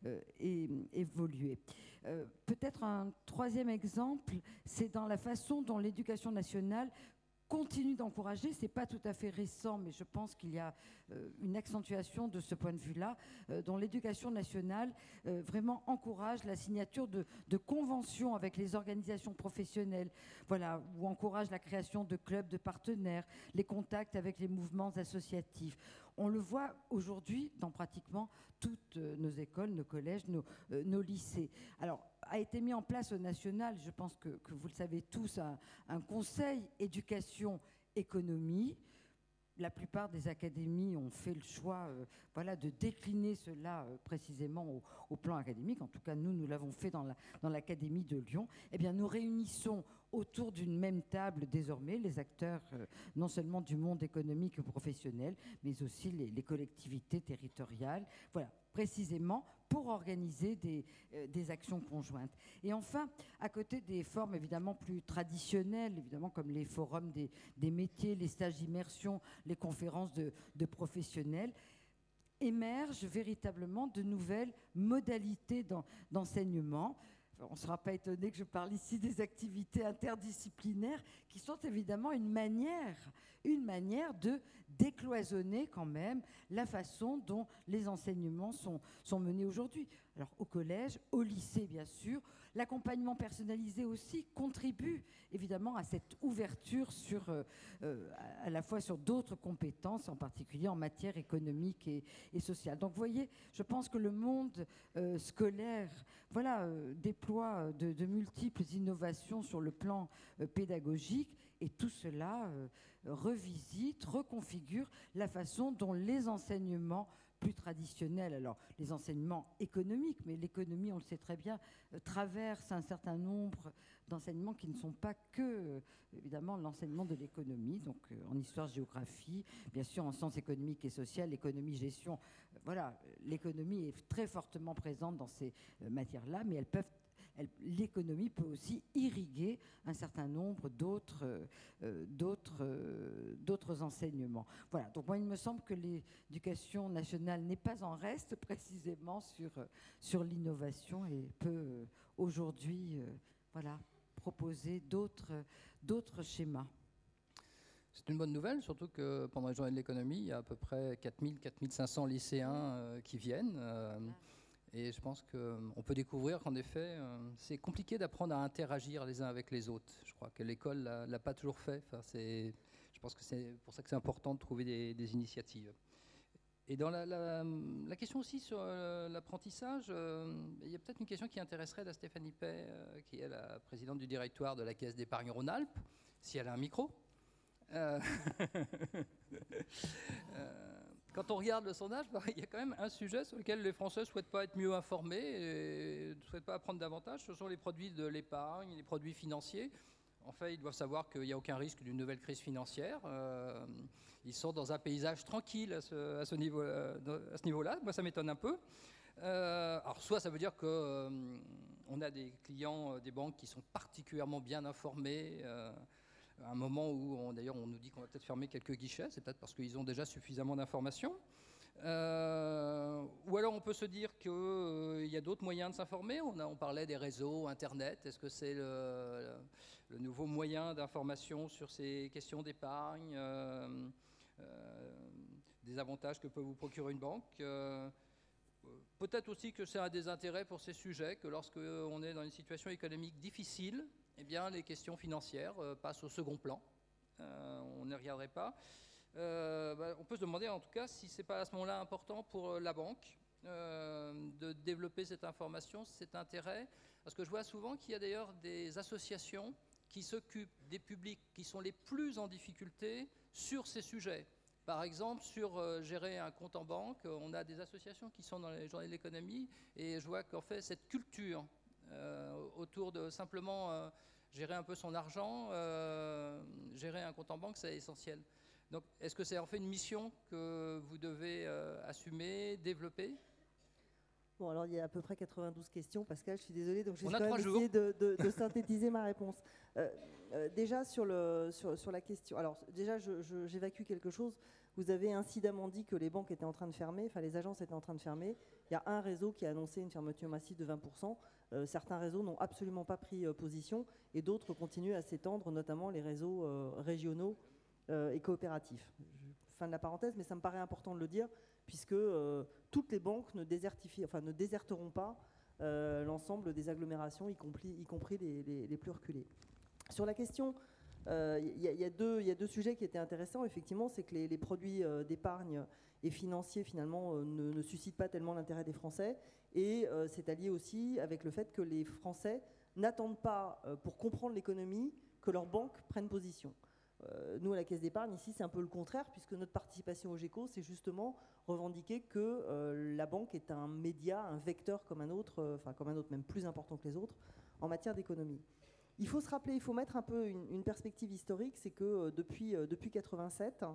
évoluer. Peut-être un troisième exemple, c'est dans la façon dont l'éducation nationale continue d'encourager, c'est pas tout à fait récent, mais je pense qu'il y a une accentuation de ce point de vue-là, dont l'éducation nationale vraiment encourage la signature de conventions avec les organisations professionnelles, voilà, ou encourage la création de clubs de partenaires, les contacts avec les mouvements associatifs. On le voit aujourd'hui dans pratiquement toutes nos écoles, nos collèges, nos lycées. Alors, a été mis en place au national, je pense que vous le savez tous, un conseil éducation-économie. La plupart des académies ont fait le choix de décliner cela précisément au plan académique. En tout cas, nous l'avons fait dans l'académie de Lyon. Eh bien, nous réunissons autour d'une même table désormais les acteurs non seulement du monde économique et professionnel, mais aussi les collectivités territoriales. Voilà, précisément pour organiser des actions conjointes. Et enfin, à côté des formes évidemment plus traditionnelles, évidemment comme les forums des métiers, les stages d'immersion, les conférences de professionnels, émergent véritablement de nouvelles modalités d'enseignement. On ne sera pas étonné que je parle ici des activités interdisciplinaires qui sont évidemment une manière de décloisonner quand même la façon dont les enseignements sont menés aujourd'hui. Alors au collège, au lycée bien sûr, l'accompagnement personnalisé aussi contribue évidemment à cette ouverture à la fois sur d'autres compétences, en particulier en matière économique et sociale. Donc vous voyez, je pense que le monde scolaire déploie de multiples innovations sur le plan pédagogique, et tout cela revisite, reconfigure la façon dont les enseignements plus traditionnels, alors les enseignements économiques, mais l'économie, on le sait très bien, traverse un certain nombre d'enseignements qui ne sont pas que, évidemment, l'enseignement de l'économie, donc en histoire-géographie, bien sûr en sciences économiques et sociales, économie-gestion. Voilà, l'économie est très fortement présente dans ces matières-là, mais l'économie peut aussi irriguer un certain nombre d'autres enseignements. Voilà, donc moi il me semble que l'éducation nationale n'est pas en reste précisément sur l'innovation et peut aujourd'hui proposer d'autres schémas. C'est une bonne nouvelle, surtout que pendant les journées de l'économie, il y a à peu près 4500 lycéens qui viennent. Et je pense qu'on peut découvrir qu'en effet, c'est compliqué d'apprendre à interagir les uns avec les autres. Je crois que l'école ne l'a pas toujours fait. Enfin, je pense que c'est pour ça que c'est important de trouver des initiatives. Et dans la question aussi sur l'apprentissage, il y a peut-être une question qui intéresserait la Stéphanie Pey, qui est la présidente du directoire de la Caisse d'épargne Rhône-Alpes, si elle a un micro. Quand on regarde le sondage, il y a quand même un sujet sur lequel les Français ne souhaitent pas être mieux informés et ne souhaitent pas apprendre davantage. Ce sont les produits de l'épargne, les produits financiers. En fait, ils doivent savoir qu'il n'y a aucun risque d'une nouvelle crise financière. Ils sont dans un paysage tranquille à ce niveau-là. Moi, ça m'étonne un peu. Alors, soit ça veut dire qu'on a des clients des banques qui sont particulièrement bien informés, à un moment où, d'ailleurs, on nous dit qu'on va peut-être fermer quelques guichets. C'est peut-être parce qu'ils ont déjà suffisamment d'informations. Ou alors on peut se dire qu'il y a d'autres moyens de s'informer. On parlait des réseaux, Internet. Est-ce que c'est le nouveau moyen d'information sur ces questions d'épargne, des avantages que peut vous procurer une banque? Peut-être aussi que c'est un des intérêts pour ces sujets, que lorsque on est dans une situation économique difficile, eh bien, les questions financières passent au second plan. On ne regarderait pas. On peut se demander en tout cas si ce n'est pas à ce moment-là important pour la banque de développer cette information, cet intérêt. Parce que je vois souvent qu'il y a d'ailleurs des associations qui s'occupent des publics qui sont les plus en difficulté sur ces sujets. Par exemple, sur gérer un compte en banque, on a des associations qui sont dans les journées de l'économie et je vois qu'en fait cette culture autour de simplement gérer un peu son argent, gérer un compte en banque, c'est essentiel. Donc, est-ce que c'est en fait une mission que vous devez assumer, développer? Bon, alors il y a à peu près 92 questions, Pascal, je suis désolée, donc je vais On a quand même 3 jours. essayer de synthétiser ma réponse. Déjà sur la question, alors déjà j'évacue quelque chose. Vous avez incidemment dit que les banques étaient en train de fermer, enfin les agences étaient en train de fermer. Il y a un réseau qui a annoncé une fermeture massive de 20%. Certains réseaux n'ont absolument pas pris position et d'autres continuent à s'étendre, notamment les réseaux régionaux et coopératifs. Fin de la parenthèse, mais ça me paraît important de le dire, puisque toutes les banques ne déserteront pas l'ensemble des agglomérations, y compris les plus reculées. Sur la question, il y a deux sujets qui étaient intéressants, effectivement, c'est que les produits d'épargne et financiers, finalement, ne suscitent pas tellement l'intérêt des Français, et c'est allié aussi avec le fait que les Français n'attendent pas, pour comprendre l'économie, que leurs banques prennent position. Nous, à la Caisse d'épargne, ici, c'est un peu le contraire, puisque notre participation au GECO, c'est justement revendiquer que la banque est un média, un vecteur comme un autre, même plus important que les autres, en matière d'économie. Il faut se rappeler, il faut mettre un peu une perspective historique, c'est que depuis 1987,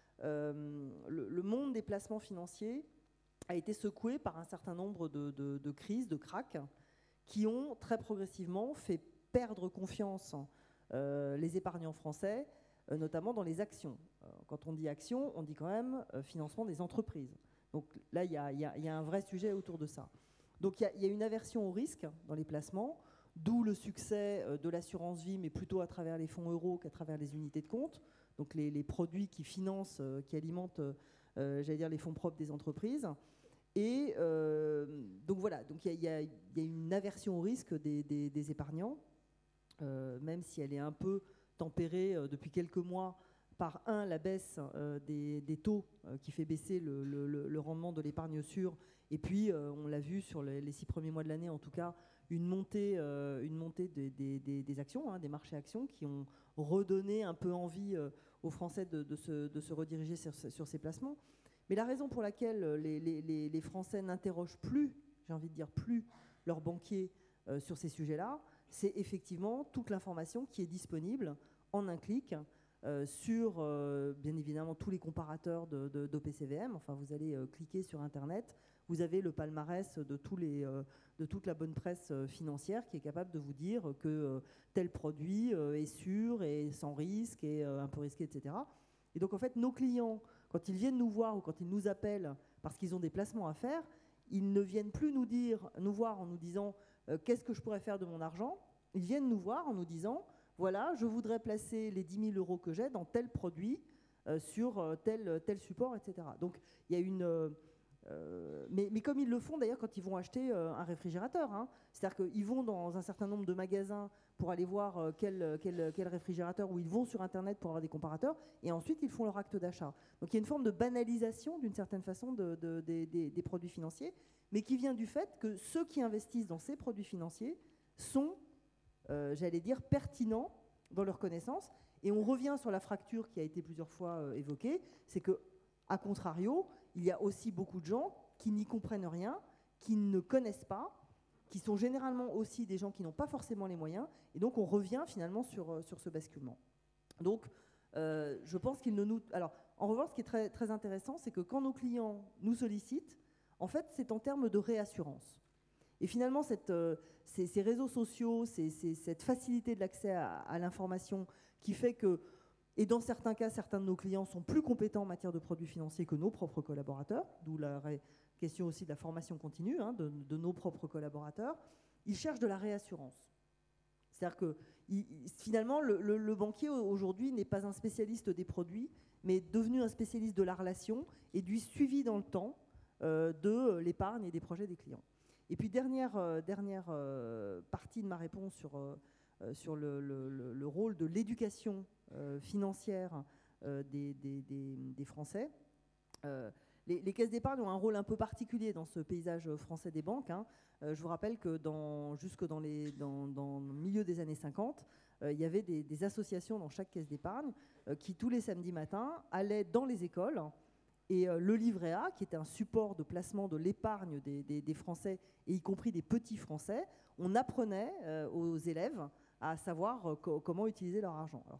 le monde des placements financiers a été secoué par un certain nombre de crises, de cracks, qui ont très progressivement fait perdre confiance les épargnants français, notamment dans les actions. Quand on dit actions, on dit quand même financement des entreprises. Donc là, il y a un vrai sujet autour de ça. Donc il y a une aversion au risque dans les placements, d'où le succès de l'assurance vie, mais plutôt à travers les fonds euros qu'à travers les unités de compte, donc les produits qui financent, qui alimentent, les fonds propres des entreprises. Et donc voilà, donc il y a une aversion au risque des épargnants, même si elle est un peu tempérée depuis quelques mois par la baisse des taux qui fait baisser le rendement de l'épargne sûre, et puis on l'a vu sur les 6 premiers mois de l'année en tout cas, une montée des actions, des marchés actions qui ont redonné un peu envie aux Français de se rediriger sur ces placements. Mais la raison pour laquelle les Français n'interrogent plus, j'ai envie de dire plus, leurs banquiers sur ces sujets-là, c'est effectivement toute l'information qui est disponible en un clic sur, bien évidemment, tous les comparateurs d'OPCVM. Enfin, vous allez cliquer sur Internet, vous avez le palmarès de toute la bonne presse financière qui est capable de vous dire que tel produit est sûr et sans risque et un peu risqué, etc. Et donc, en fait, nos clients, quand ils viennent nous voir ou quand ils nous appellent parce qu'ils ont des placements à faire, ils ne viennent plus nous voir en nous disant qu'est-ce que je pourrais faire de mon argent. Ils viennent nous voir en nous disant voilà, je voudrais placer les 10 000 euros que j'ai dans tel produit sur tel support, etc. Donc il y a Mais comme ils le font d'ailleurs quand ils vont acheter un réfrigérateur, hein. C'est-à-dire qu'ils vont dans un certain nombre de magasins pour aller voir quel réfrigérateur, ou ils vont sur Internet pour avoir des comparateurs, et ensuite ils font leur acte d'achat. Donc il y a une forme de banalisation d'une certaine façon des produits financiers, mais qui vient du fait que ceux qui investissent dans ces produits financiers sont, j'allais dire, pertinents dans leurs connaissances. Et on revient sur la fracture qui a été plusieurs fois évoquée, c'est que, à contrario, il y a aussi beaucoup de gens qui n'y comprennent rien, qui ne connaissent pas, qui sont généralement aussi des gens qui n'ont pas forcément les moyens, et donc on revient finalement sur ce basculement. Donc, je pense qu'il ne nous... Alors, en revanche, ce qui est très, très intéressant, c'est que quand nos clients nous sollicitent, en fait, c'est en termes de réassurance. Et finalement, ces réseaux sociaux, cette facilité de l'accès à l'information qui fait que, et dans certains cas, certains de nos clients sont plus compétents en matière de produits financiers que nos propres collaborateurs, d'où la question aussi de la formation continue de nos propres collaborateurs, ils cherchent de la réassurance. C'est-à-dire que finalement, le banquier aujourd'hui n'est pas un spécialiste des produits, mais est devenu un spécialiste de la relation et du suivi dans le temps de l'épargne et des projets des clients. Et puis dernière partie de ma réponse sur le rôle de l'éducation financière des Français. Les caisses d'épargne ont un rôle un peu particulier dans ce paysage français des banques, hein. Je vous rappelle que jusque dans le milieu des années 50, il y avait des associations dans chaque caisse d'épargne qui, tous les samedis matins, allaient dans les écoles. Et le livret A, qui était un support de placement de l'épargne des Français, et y compris des petits Français, on apprenait aux élèves à savoir comment utiliser leur argent. Alors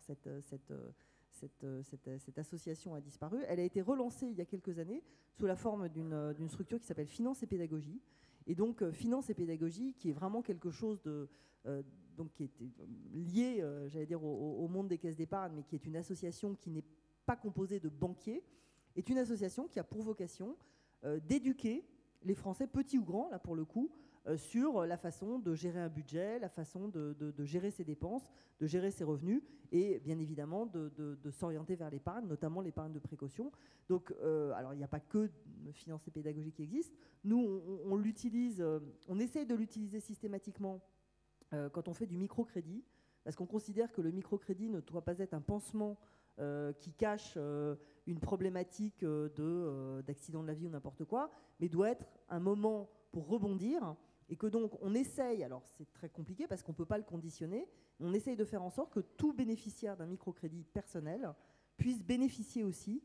cette association a disparu. Elle a été relancée il y a quelques années sous la forme d'une structure qui s'appelle Finance et Pédagogie. Et donc, Finance et Pédagogie, qui est vraiment quelque chose donc qui est lié, j'allais dire, au monde des caisses d'épargne, mais qui est une association qui n'est pas composée de banquiers, est une association qui a pour vocation d'éduquer les Français, petits ou grands, là pour le coup, sur la façon de gérer un budget, la façon de gérer ses dépenses, de gérer ses revenus, et bien évidemment de s'orienter vers l'épargne, notamment l'épargne de précaution. Donc, alors il n'y a pas que Finance et Pédagogie qui existe. Nous, on l'utilise, on essaye de l'utiliser systématiquement quand on fait du microcrédit, parce qu'on considère que le microcrédit ne doit pas être un pansement qui cache une problématique d'accident de la vie ou n'importe quoi, mais doit être un moment pour rebondir, et que donc on essaye, alors c'est très compliqué parce qu'on ne peut pas le conditionner, on essaye de faire en sorte que tout bénéficiaire d'un microcrédit personnel puisse bénéficier aussi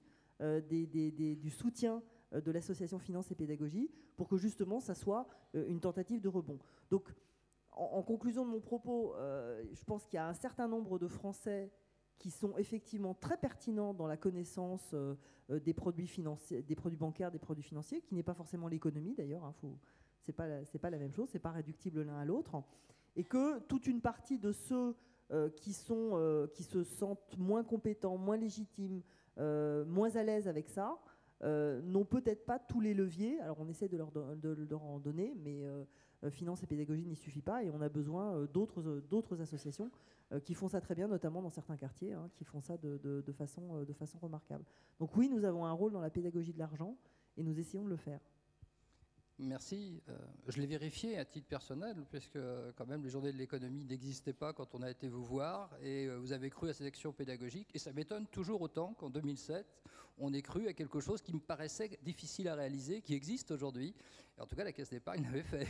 du soutien de l'association Finance et Pédagogie pour que justement ça soit une tentative de rebond. Donc en conclusion de mon propos, je pense qu'il y a un certain nombre de Français qui sont effectivement très pertinents dans la connaissance des produits financiers, des produits bancaires, des produits financiers, qui n'est pas forcément l'économie d'ailleurs, hein, c'est pas la même chose, c'est pas réductible l'un à l'autre, et que toute une partie de ceux qui se sentent moins compétents, moins légitimes, moins à l'aise avec ça, n'ont peut-être pas tous les leviers. Alors on essaie de leur en donner, mais Finance et Pédagogie n'y suffit pas, et on a besoin d'autres associations qui font ça très bien, notamment dans certains quartiers, hein, qui font ça de façon remarquable. Donc oui, nous avons un rôle dans la pédagogie de l'argent, et nous essayons de le faire. Merci. Je l'ai vérifié à titre personnel, puisque quand même les journées de l'économie n'existaient pas quand on a été vous voir, et vous avez cru à cette action pédagogique, et ça m'étonne toujours autant qu'en 2007, on ait cru à quelque chose qui me paraissait difficile à réaliser, qui existe aujourd'hui. En tout cas, la Caisse d'épargne l'avait fait.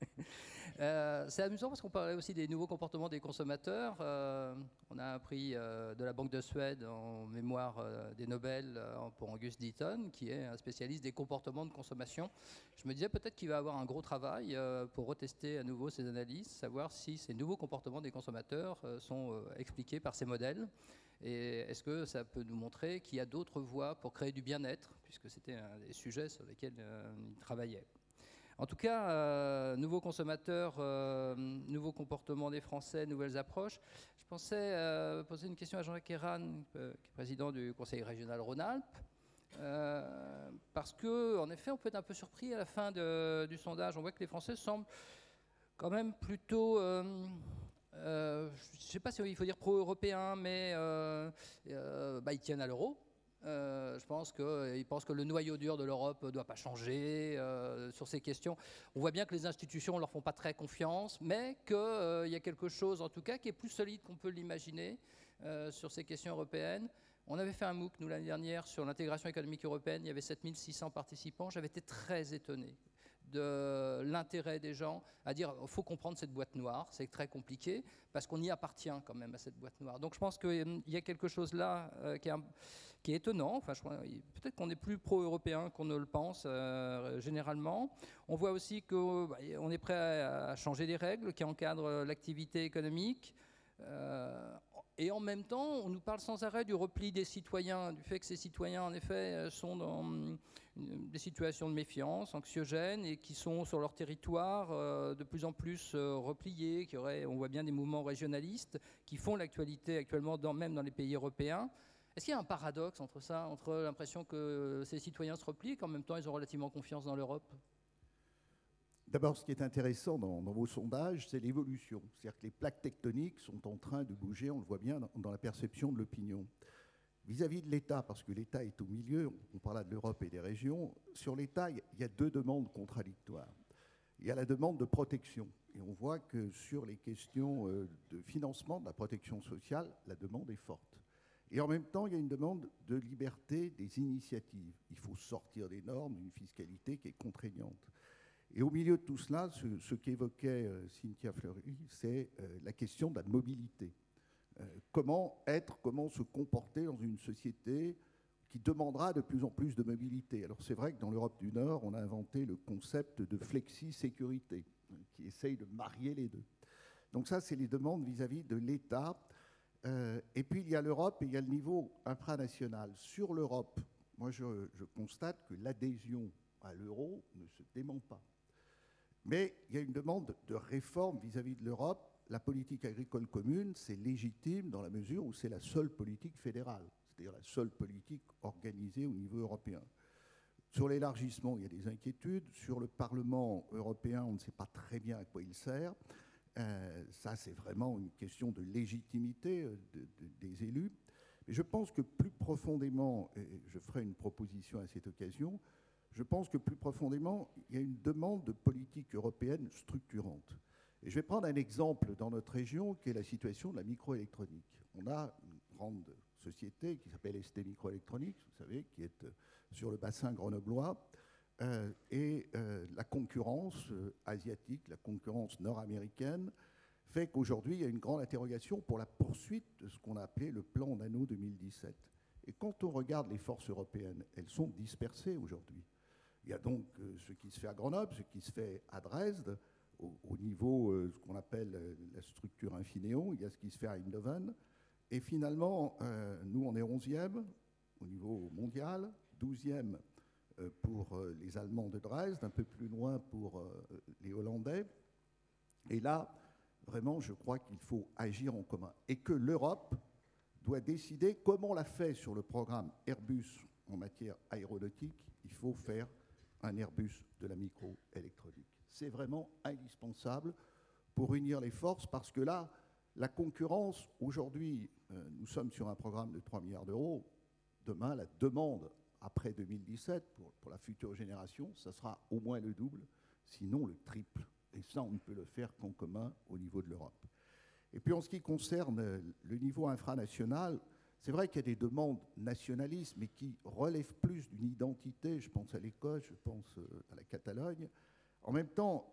C'est amusant parce qu'on parlait aussi des nouveaux comportements des consommateurs. On a appris de la Banque de Suède en mémoire des Nobel pour Auguste Deaton, qui est un spécialiste des comportements de consommation. Je me disais peut-être qu'il va avoir un gros travail pour retester à nouveau ces analyses, savoir si ces nouveaux comportements des consommateurs sont expliqués par ces modèles. Et est-ce que ça peut nous montrer qu'il y a d'autres voies pour créer du bien-être, puisque c'était un des sujets sur lesquels il travaillait. En tout cas, nouveaux consommateurs, nouveaux comportements des Français, nouvelles approches. Je pensais poser une question à Jean-Jacques Herran, qui est président du Conseil régional Rhône-Alpes, parce qu'en effet, on peut être un peu surpris à la fin du sondage. On voit que les Français semblent quand même plutôt... je ne sais pas si il faut dire pro-européen, mais ils tiennent à l'euro. Je pense qu'ils pensent que le noyau dur de l'Europe ne doit pas changer sur ces questions. On voit bien que les institutions ne leur font pas très confiance, mais qu'il y a quelque chose, en tout cas, qui est plus solide qu'on peut l'imaginer sur ces questions européennes. On avait fait un MOOC, nous, l'année dernière, sur l'intégration économique européenne. Il y avait 7600 participants. J'avais été très étonné de l'intérêt des gens à dire il faut comprendre cette boîte noire, c'est très compliqué, parce qu'on y appartient quand même à cette boîte noire. Donc je pense qu'il y a quelque chose là qui est étonnant. Enfin, peut-être qu'on est plus pro-européen qu'on ne le pense généralement. On voit aussi qu'on est prêt à changer les règles qui encadrent l'activité économique. Et en même temps, on nous parle sans arrêt du repli des citoyens, du fait que ces citoyens, en effet, sont dans des situations de méfiance, anxiogènes, et qui sont sur leur territoire de plus en plus repliés. On voit bien des mouvements régionalistes qui font l'actualité actuellement, même dans les pays européens. Est-ce qu'il y a un paradoxe entre ça, entre l'impression que ces citoyens se replient et qu'en même temps, ils ont relativement confiance dans l'Europe ? D'abord, ce qui est intéressant dans vos sondages, c'est l'évolution. C'est-à-dire que les plaques tectoniques sont en train de bouger, on le voit bien dans la perception de l'opinion. Vis-à-vis de l'État, parce que l'État est au milieu, on parla de l'Europe et des régions, sur l'État, il y a deux demandes contradictoires. Il y a la demande de protection. Et on voit que sur les questions de financement de la protection sociale, la demande est forte. Et en même temps, il y a une demande de liberté des initiatives. Il faut sortir des normes, d'une fiscalité qui est contraignante. Et au milieu de tout cela, ce qu'évoquait Cynthia Fleury, c'est la question de la mobilité. Comment se comporter dans une société qui demandera de plus en plus de mobilité. Alors c'est vrai que dans l'Europe du Nord, on a inventé le concept de flexi-sécurité, qui essaye de marier les deux. Donc ça, c'est les demandes vis-à-vis de l'État. Et puis il y a l'Europe et il y a le niveau infranational. Sur l'Europe, moi je constate que l'adhésion à l'euro ne se dément pas. Mais il y a une demande de réforme vis-à-vis de l'Europe. La politique agricole commune, c'est légitime dans la mesure où c'est la seule politique fédérale, c'est-à-dire la seule politique organisée au niveau européen. Sur l'élargissement, il y a des inquiétudes. Sur le Parlement européen, on ne sait pas très bien à quoi il sert. Ça, c'est vraiment une question de légitimité des élus. Mais je pense que plus profondément, et je ferai une proposition à cette occasion, je pense que plus profondément, il y a une demande de politique européenne structurante. Et je vais prendre un exemple dans notre région, qui est la situation de la microélectronique. On a une grande société qui s'appelle ST Microélectronique, vous savez, qui est sur le bassin grenoblois, et la concurrence asiatique, la concurrence nord-américaine, fait qu'aujourd'hui, il y a une grande interrogation pour la poursuite de ce qu'on a appelé le plan Nano 2017. Et quand on regarde les forces européennes, elles sont dispersées aujourd'hui. Il y a donc ce qui se fait à Grenoble, ce qui se fait à Dresde, au niveau, ce qu'on appelle la structure Infineon, il y a ce qui se fait à Eindhoven. Et finalement, nous, on est 11e au niveau mondial, 12e pour les Allemands de Dresde, un peu plus loin pour les Hollandais. Et là, vraiment, je crois qu'il faut agir en commun. Et que l'Europe doit décider, comme on l'a fait sur le programme Airbus en matière aéronautique, il faut faire un Airbus de la microélectronique. C'est vraiment indispensable pour unir les forces, parce que là, la concurrence, aujourd'hui, nous sommes sur un programme de 3 milliards d'euros. Demain, la demande, après 2017, pour la future génération, ça sera au moins le double, sinon le triple. Et ça, on ne peut le faire qu'en commun au niveau de l'Europe. Et puis en ce qui concerne le niveau infranational, c'est vrai qu'il y a des demandes nationalistes, mais qui relèvent plus d'une identité. Je pense à l'Écosse, je pense à la Catalogne. En même temps,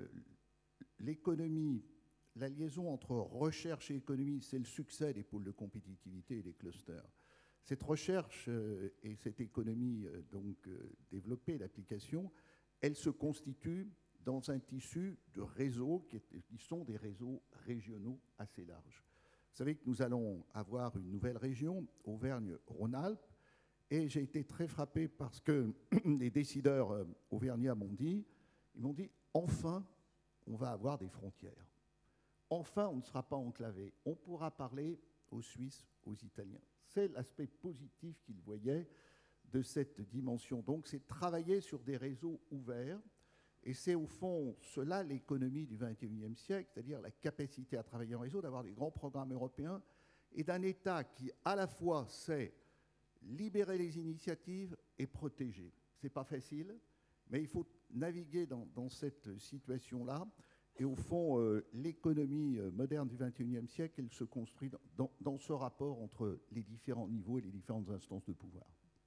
l'économie, la liaison entre recherche et économie, c'est le succès des pôles de compétitivité et des clusters. Cette recherche et cette économie développée, d'application, elle se constitue dans un tissu de réseaux qui sont des réseaux régionaux assez larges. Vous savez que nous allons avoir une nouvelle région, Auvergne-Rhône-Alpes, et j'ai été très frappé parce que les décideurs auvergnats m'ont dit, enfin, on va avoir des frontières. Enfin, on ne sera pas enclavé. On pourra parler aux Suisses, aux Italiens. C'est l'aspect positif qu'ils voyaient de cette dimension. Donc, c'est travailler sur des réseaux ouverts. Et c'est au fond cela l'économie du XXIe siècle, c'est-à-dire la capacité à travailler en réseau, d'avoir des grands programmes européens et d'un État qui à la fois sait libérer les initiatives et protéger. Ce n'est pas facile, mais il faut naviguer dans cette situation-là. Et au fond, l'économie moderne du XXIe siècle, elle se construit dans ce rapport entre les différents niveaux et les différentes instances de pouvoir.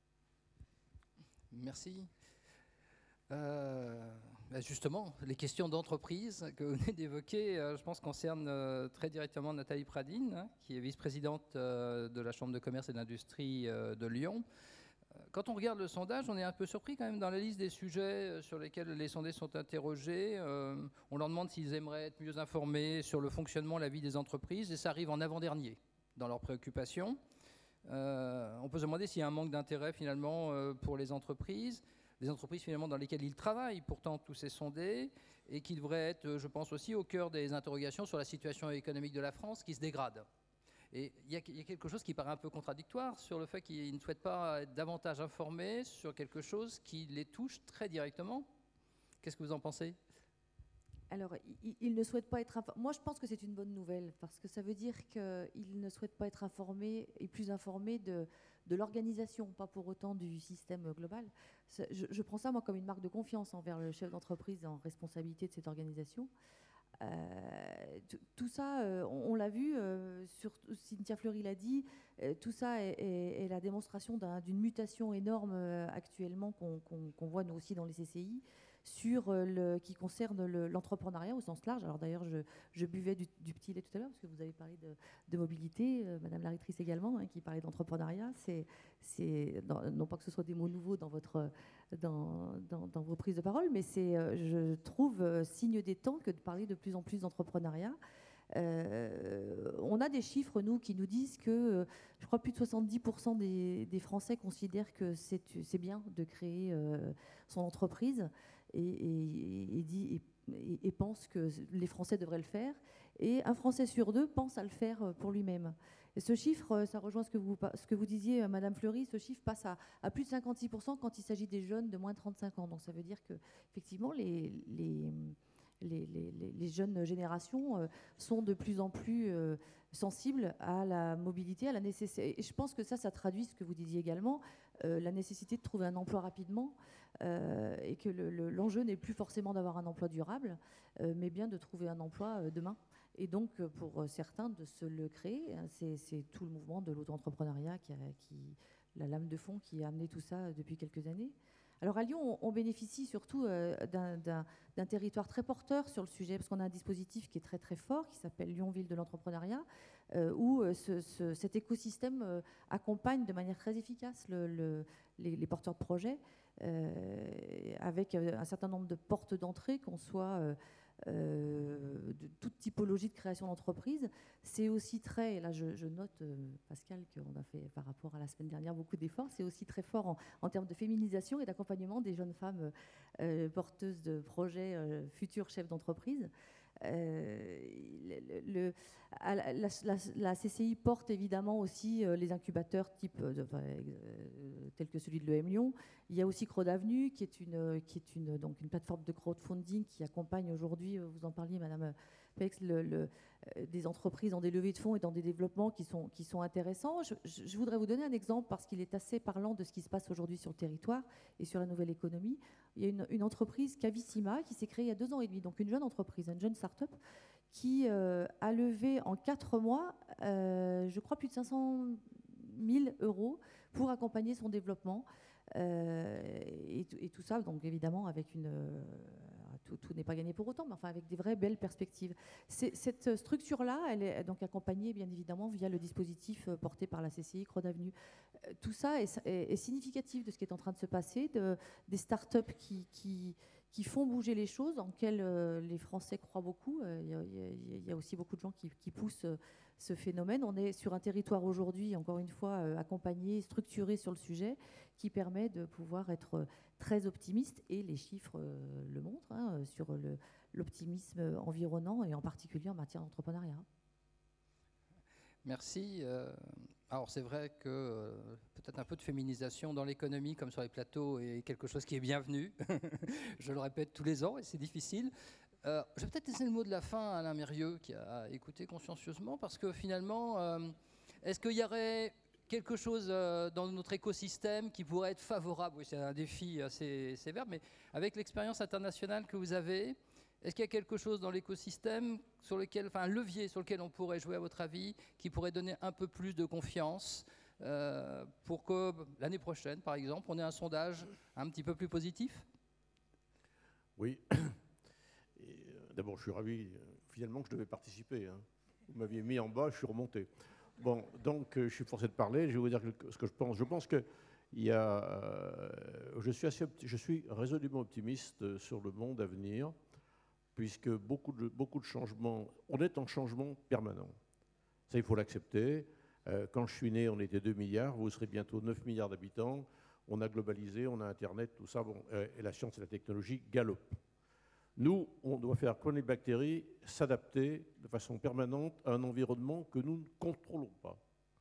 Merci. Justement, les questions d'entreprise que vous venez d'évoquer, je pense, concernent très directement Nathalie Pradine, hein, qui est vice-présidente de la Chambre de commerce et d'industrie de Lyon. Quand on regarde le sondage, on est un peu surpris quand même dans la liste des sujets sur lesquels les sondés sont interrogés. On leur demande s'ils aimeraient être mieux informés sur le fonctionnement, la vie des entreprises, et ça arrive en avant-dernier dans leurs préoccupations. On peut se demander s'il y a un manque d'intérêt finalement pour les entreprises finalement dans lesquelles ils travaillent, pourtant tous ces sondés, et qui devraient être, je pense aussi, au cœur des interrogations sur la situation économique de la France qui se dégrade. Et il y a quelque chose qui paraît un peu contradictoire sur le fait qu'ils ne souhaitent pas être davantage informés sur quelque chose qui les touche très directement. Qu'est-ce que vous en pensez ? Alors, ils ne souhaitent pas être informés. Moi, je pense que c'est une bonne nouvelle, parce que ça veut dire qu'ils ne souhaitent pas être informés et plus informés de l'organisation, pas pour autant du système global. Je prends ça, moi, comme une marque de confiance envers le chef d'entreprise en responsabilité de cette organisation. Tout ça, on l'a vu, Cynthia Fleury l'a dit, tout ça est la démonstration d'une mutation énorme actuellement qu'on voit nous aussi dans les CCI, qui concerne l'entrepreneuriat au sens large. Alors d'ailleurs, je buvais du petit lait tout à l'heure, parce que vous avez parlé de mobilité, Madame la rectrice également, hein, qui parlait d'entrepreneuriat. Non pas que ce soit des mots nouveaux dans vos prises de parole, mais c'est, je trouve, signe des temps que de parler de plus en plus d'entrepreneuriat. On a des chiffres, nous, qui nous disent que, je crois, plus de 70% des Français considèrent que c'est bien de créer son entreprise et pensent que les Français devraient le faire. Et un Français sur deux pense à le faire pour lui-même. Et ce chiffre, ça rejoint ce que vous disiez, Madame Fleury, ce chiffre passe à plus de 56% quand il s'agit des jeunes de moins de 35 ans. Donc ça veut dire qu'effectivement, les jeunes générations sont de plus en plus sensibles à la mobilité, à la nécessité. Et je pense que ça traduit ce que vous disiez également, la nécessité de trouver un emploi rapidement, et que l'enjeu n'est plus forcément d'avoir un emploi durable, mais bien de trouver un emploi demain. Et donc, pour certains, de se le créer. C'est tout le mouvement de l'auto-entrepreneuriat, la lame de fond qui a amené tout ça depuis quelques années. Alors à Lyon, on bénéficie surtout d'un territoire très porteur sur le sujet, parce qu'on a un dispositif qui est très très fort, qui s'appelle Lyon Ville de l'entrepreneuriat, où cet écosystème accompagne de manière très efficace les porteurs de projets, avec un certain nombre de portes d'entrée, qu'on soit de toute typologie de création d'entreprise. C'est aussi très, et là je note, Pascal, qu'on a fait par rapport à la semaine dernière beaucoup d'efforts, c'est aussi très fort en termes de féminisation et d'accompagnement des jeunes femmes porteuses de projets, futurs chefs d'entreprise. La CCI porte évidemment aussi les incubateurs tels que celui de l'EM Lyon. Il y a aussi Crowd Avenue, qui est une plateforme de crowdfunding qui accompagne aujourd'hui, vous en parliez Madame Pex, des entreprises dans des levées de fonds et dans des développements qui sont intéressants. Je voudrais vous donner un exemple parce qu'il est assez parlant de ce qui se passe aujourd'hui sur le territoire et sur la nouvelle économie. Il y a une entreprise, Cavissima, qui s'est créée il y a 2 ans et demi, donc une jeune entreprise, une jeune start-up, qui a levé en 4 mois, je crois, plus de 500 000 € pour accompagner son développement. Et tout ça, donc évidemment, avec tout n'est pas gagné pour autant, mais enfin avec des vraies belles perspectives. Cette structure-là, elle est donc accompagnée, bien évidemment, via le dispositif porté par la CCI, Crowd Avenue. Tout ça est significatif de ce qui est en train de se passer, des start-up qui font bouger les choses, en lesquelles les Français croient beaucoup. Il y a aussi beaucoup de gens qui poussent ce phénomène. On est sur un territoire aujourd'hui, encore une fois, accompagné, structuré sur le sujet, qui permet de pouvoir être très optimiste, et les chiffres le montrent, hein, sur l'optimisme environnant, et en particulier en matière d'entrepreneuriat. Merci. Alors c'est vrai que peut-être un peu de féminisation dans l'économie, comme sur les plateaux, est quelque chose qui est bienvenu. Je le répète tous les ans, et c'est difficile. Je vais peut-être laisser le mot de la fin à Alain Mérieux, qui a écouté consciencieusement, parce que finalement, est-ce qu'il y aurait quelque chose dans notre écosystème qui pourrait être favorable? Oui, c'est un défi assez sévère, mais avec l'expérience internationale que vous avez, est-ce qu'il y a quelque chose dans l'écosystème sur lequel, enfin un levier sur lequel on pourrait jouer à votre avis, qui pourrait donner un peu plus de confiance pour que l'année prochaine, par exemple, on ait un sondage un petit peu plus positif? Oui. D'abord, je suis ravi finalement que je devais participer. Hein. Vous m'aviez mis en bas, je suis remonté. Bon, donc je suis forcé de parler. Je vais vous dire ce que je pense. Je pense que je suis résolument optimiste sur le monde à venir, puisque beaucoup de changements. On est en changement permanent. Ça, il faut l'accepter. Quand je suis né, on était 2 milliards. Vous serez bientôt 9 milliards d'habitants. On a globalisé, on a Internet, tout ça. Bon, et la science et la technologie galopent. Nous, on doit faire, comme les bactéries, s'adapter de façon permanente à un environnement que nous ne contrôlons pas.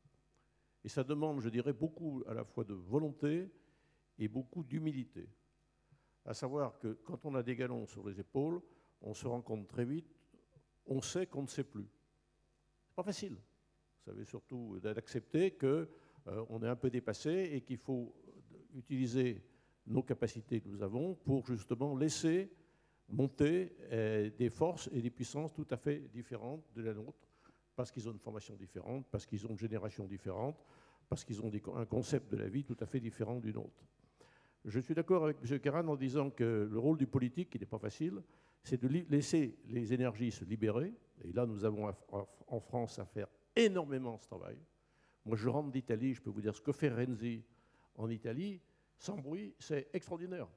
Et ça demande, je dirais, beaucoup à la fois de volonté et beaucoup d'humilité. À savoir que quand on a des galons sur les épaules, on se rend compte très vite, on sait qu'on ne sait plus. C'est pas facile. Vous savez, surtout d'accepter qu'on est un peu dépassé et qu'il faut utiliser nos capacités que nous avons pour justement laisser monter des forces et des puissances tout à fait différentes de la nôtre, parce qu'ils ont une formation différente, parce qu'ils ont une génération différente, parce qu'ils ont un concept de la vie tout à fait différent du nôtre. Je suis d'accord avec M. Caran en disant que le rôle du politique, qui n'est pas facile, c'est de laisser les énergies se libérer. Et là, nous avons en France à faire énormément ce travail. Moi, je rentre d'Italie, je peux vous dire ce que fait Renzi en Italie, sans bruit, c'est extraordinaire.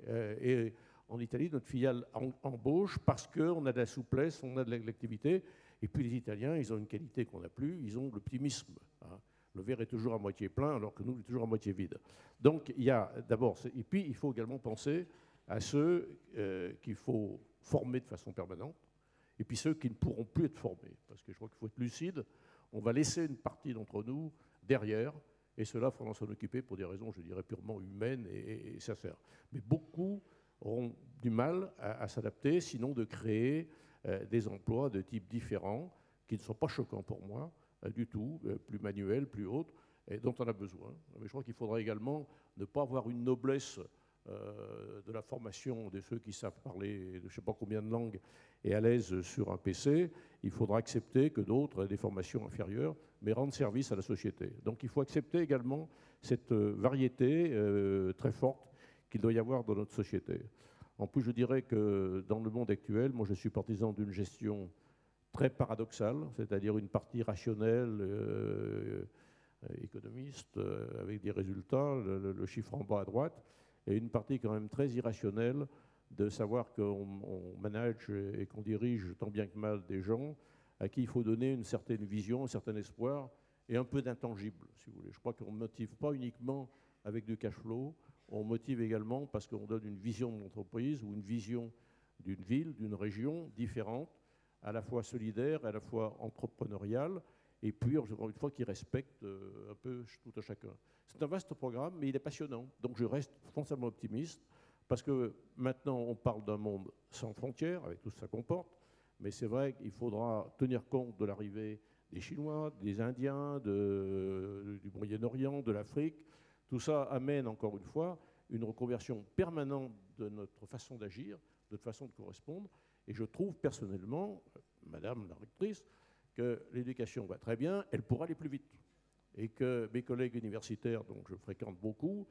Et en Italie, notre filiale embauche parce qu'on a de la souplesse, on a de l'activité. Et puis les Italiens, ils ont une qualité qu'on n'a plus, ils ont l'optimisme. Le verre est toujours à moitié plein, alors que nous, il est toujours à moitié vide. Donc, il y a d'abord... Et puis, il faut également penser à ceux qu'il faut former de façon permanente, et puis ceux qui ne pourront plus être formés. Parce que je crois qu'il faut être lucide. On va laisser une partie d'entre nous derrière, et cela, il faudra s'en occuper pour des raisons, je dirais, purement humaines et sincères. Mais beaucoup auront du mal à s'adapter, sinon de créer des emplois de type différents, qui ne sont pas choquants pour moi du tout, plus manuels, plus autres, et dont on a besoin. Mais je crois qu'il faudra également ne pas avoir une noblesse de la formation de ceux qui savent parler de je ne sais pas combien de langues et à l'aise sur un PC. Il faudra accepter que d'autres aient des formations inférieures, mais rendent service à la société. Donc il faut accepter également cette variété très forte qu'il doit y avoir dans notre société. En plus, je dirais que dans le monde actuel, moi je suis partisan d'une gestion très paradoxale, c'est-à-dire une partie rationnelle, économiste, avec des résultats, le chiffre en bas à droite, et une partie quand même très irrationnelle de savoir qu'on manage et qu'on dirige tant bien que mal des gens à qui il faut donner une certaine vision, un certain espoir et un peu d'intangible, si vous voulez. Je crois qu'on ne motive pas uniquement avec du cash flow, on motive également parce qu'on donne une vision de l'entreprise ou une vision d'une ville, d'une région différente, à la fois solidaire, à la fois entrepreneuriale, et puis, encore une fois, qui respecte un peu tout à chacun. C'est un vaste programme, mais il est passionnant. Donc je reste foncièrement optimiste, parce que maintenant, on parle d'un monde sans frontières, avec tout ce que ça comporte, mais c'est vrai qu'il faudra tenir compte de l'arrivée des Chinois, des Indiens, du Moyen-Orient, de l'Afrique. Tout ça amène, encore une fois, une reconversion permanente de notre façon d'agir, de notre façon de correspondre. Et je trouve personnellement, Madame la rectrice, que l'éducation va très bien, elle pourra aller plus vite. Et que mes collègues universitaires, dont je fréquente beaucoup,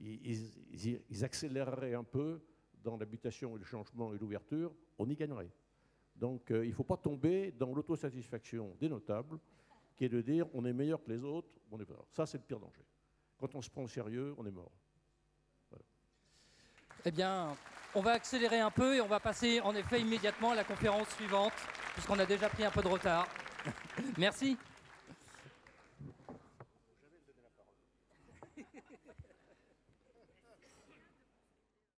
ils accéléreraient un peu dans l'habitation et le changement et l'ouverture, on y gagnerait. Donc il ne faut pas tomber dans l'autosatisfaction des notables, qui est de dire on est meilleur que les autres, on est mort. Ça, c'est le pire danger. Quand on se prend au sérieux, on est mort. Voilà. Eh bien, on va accélérer un peu et on va passer en effet immédiatement à la conférence suivante, puisqu'on a déjà pris un peu de retard. Merci.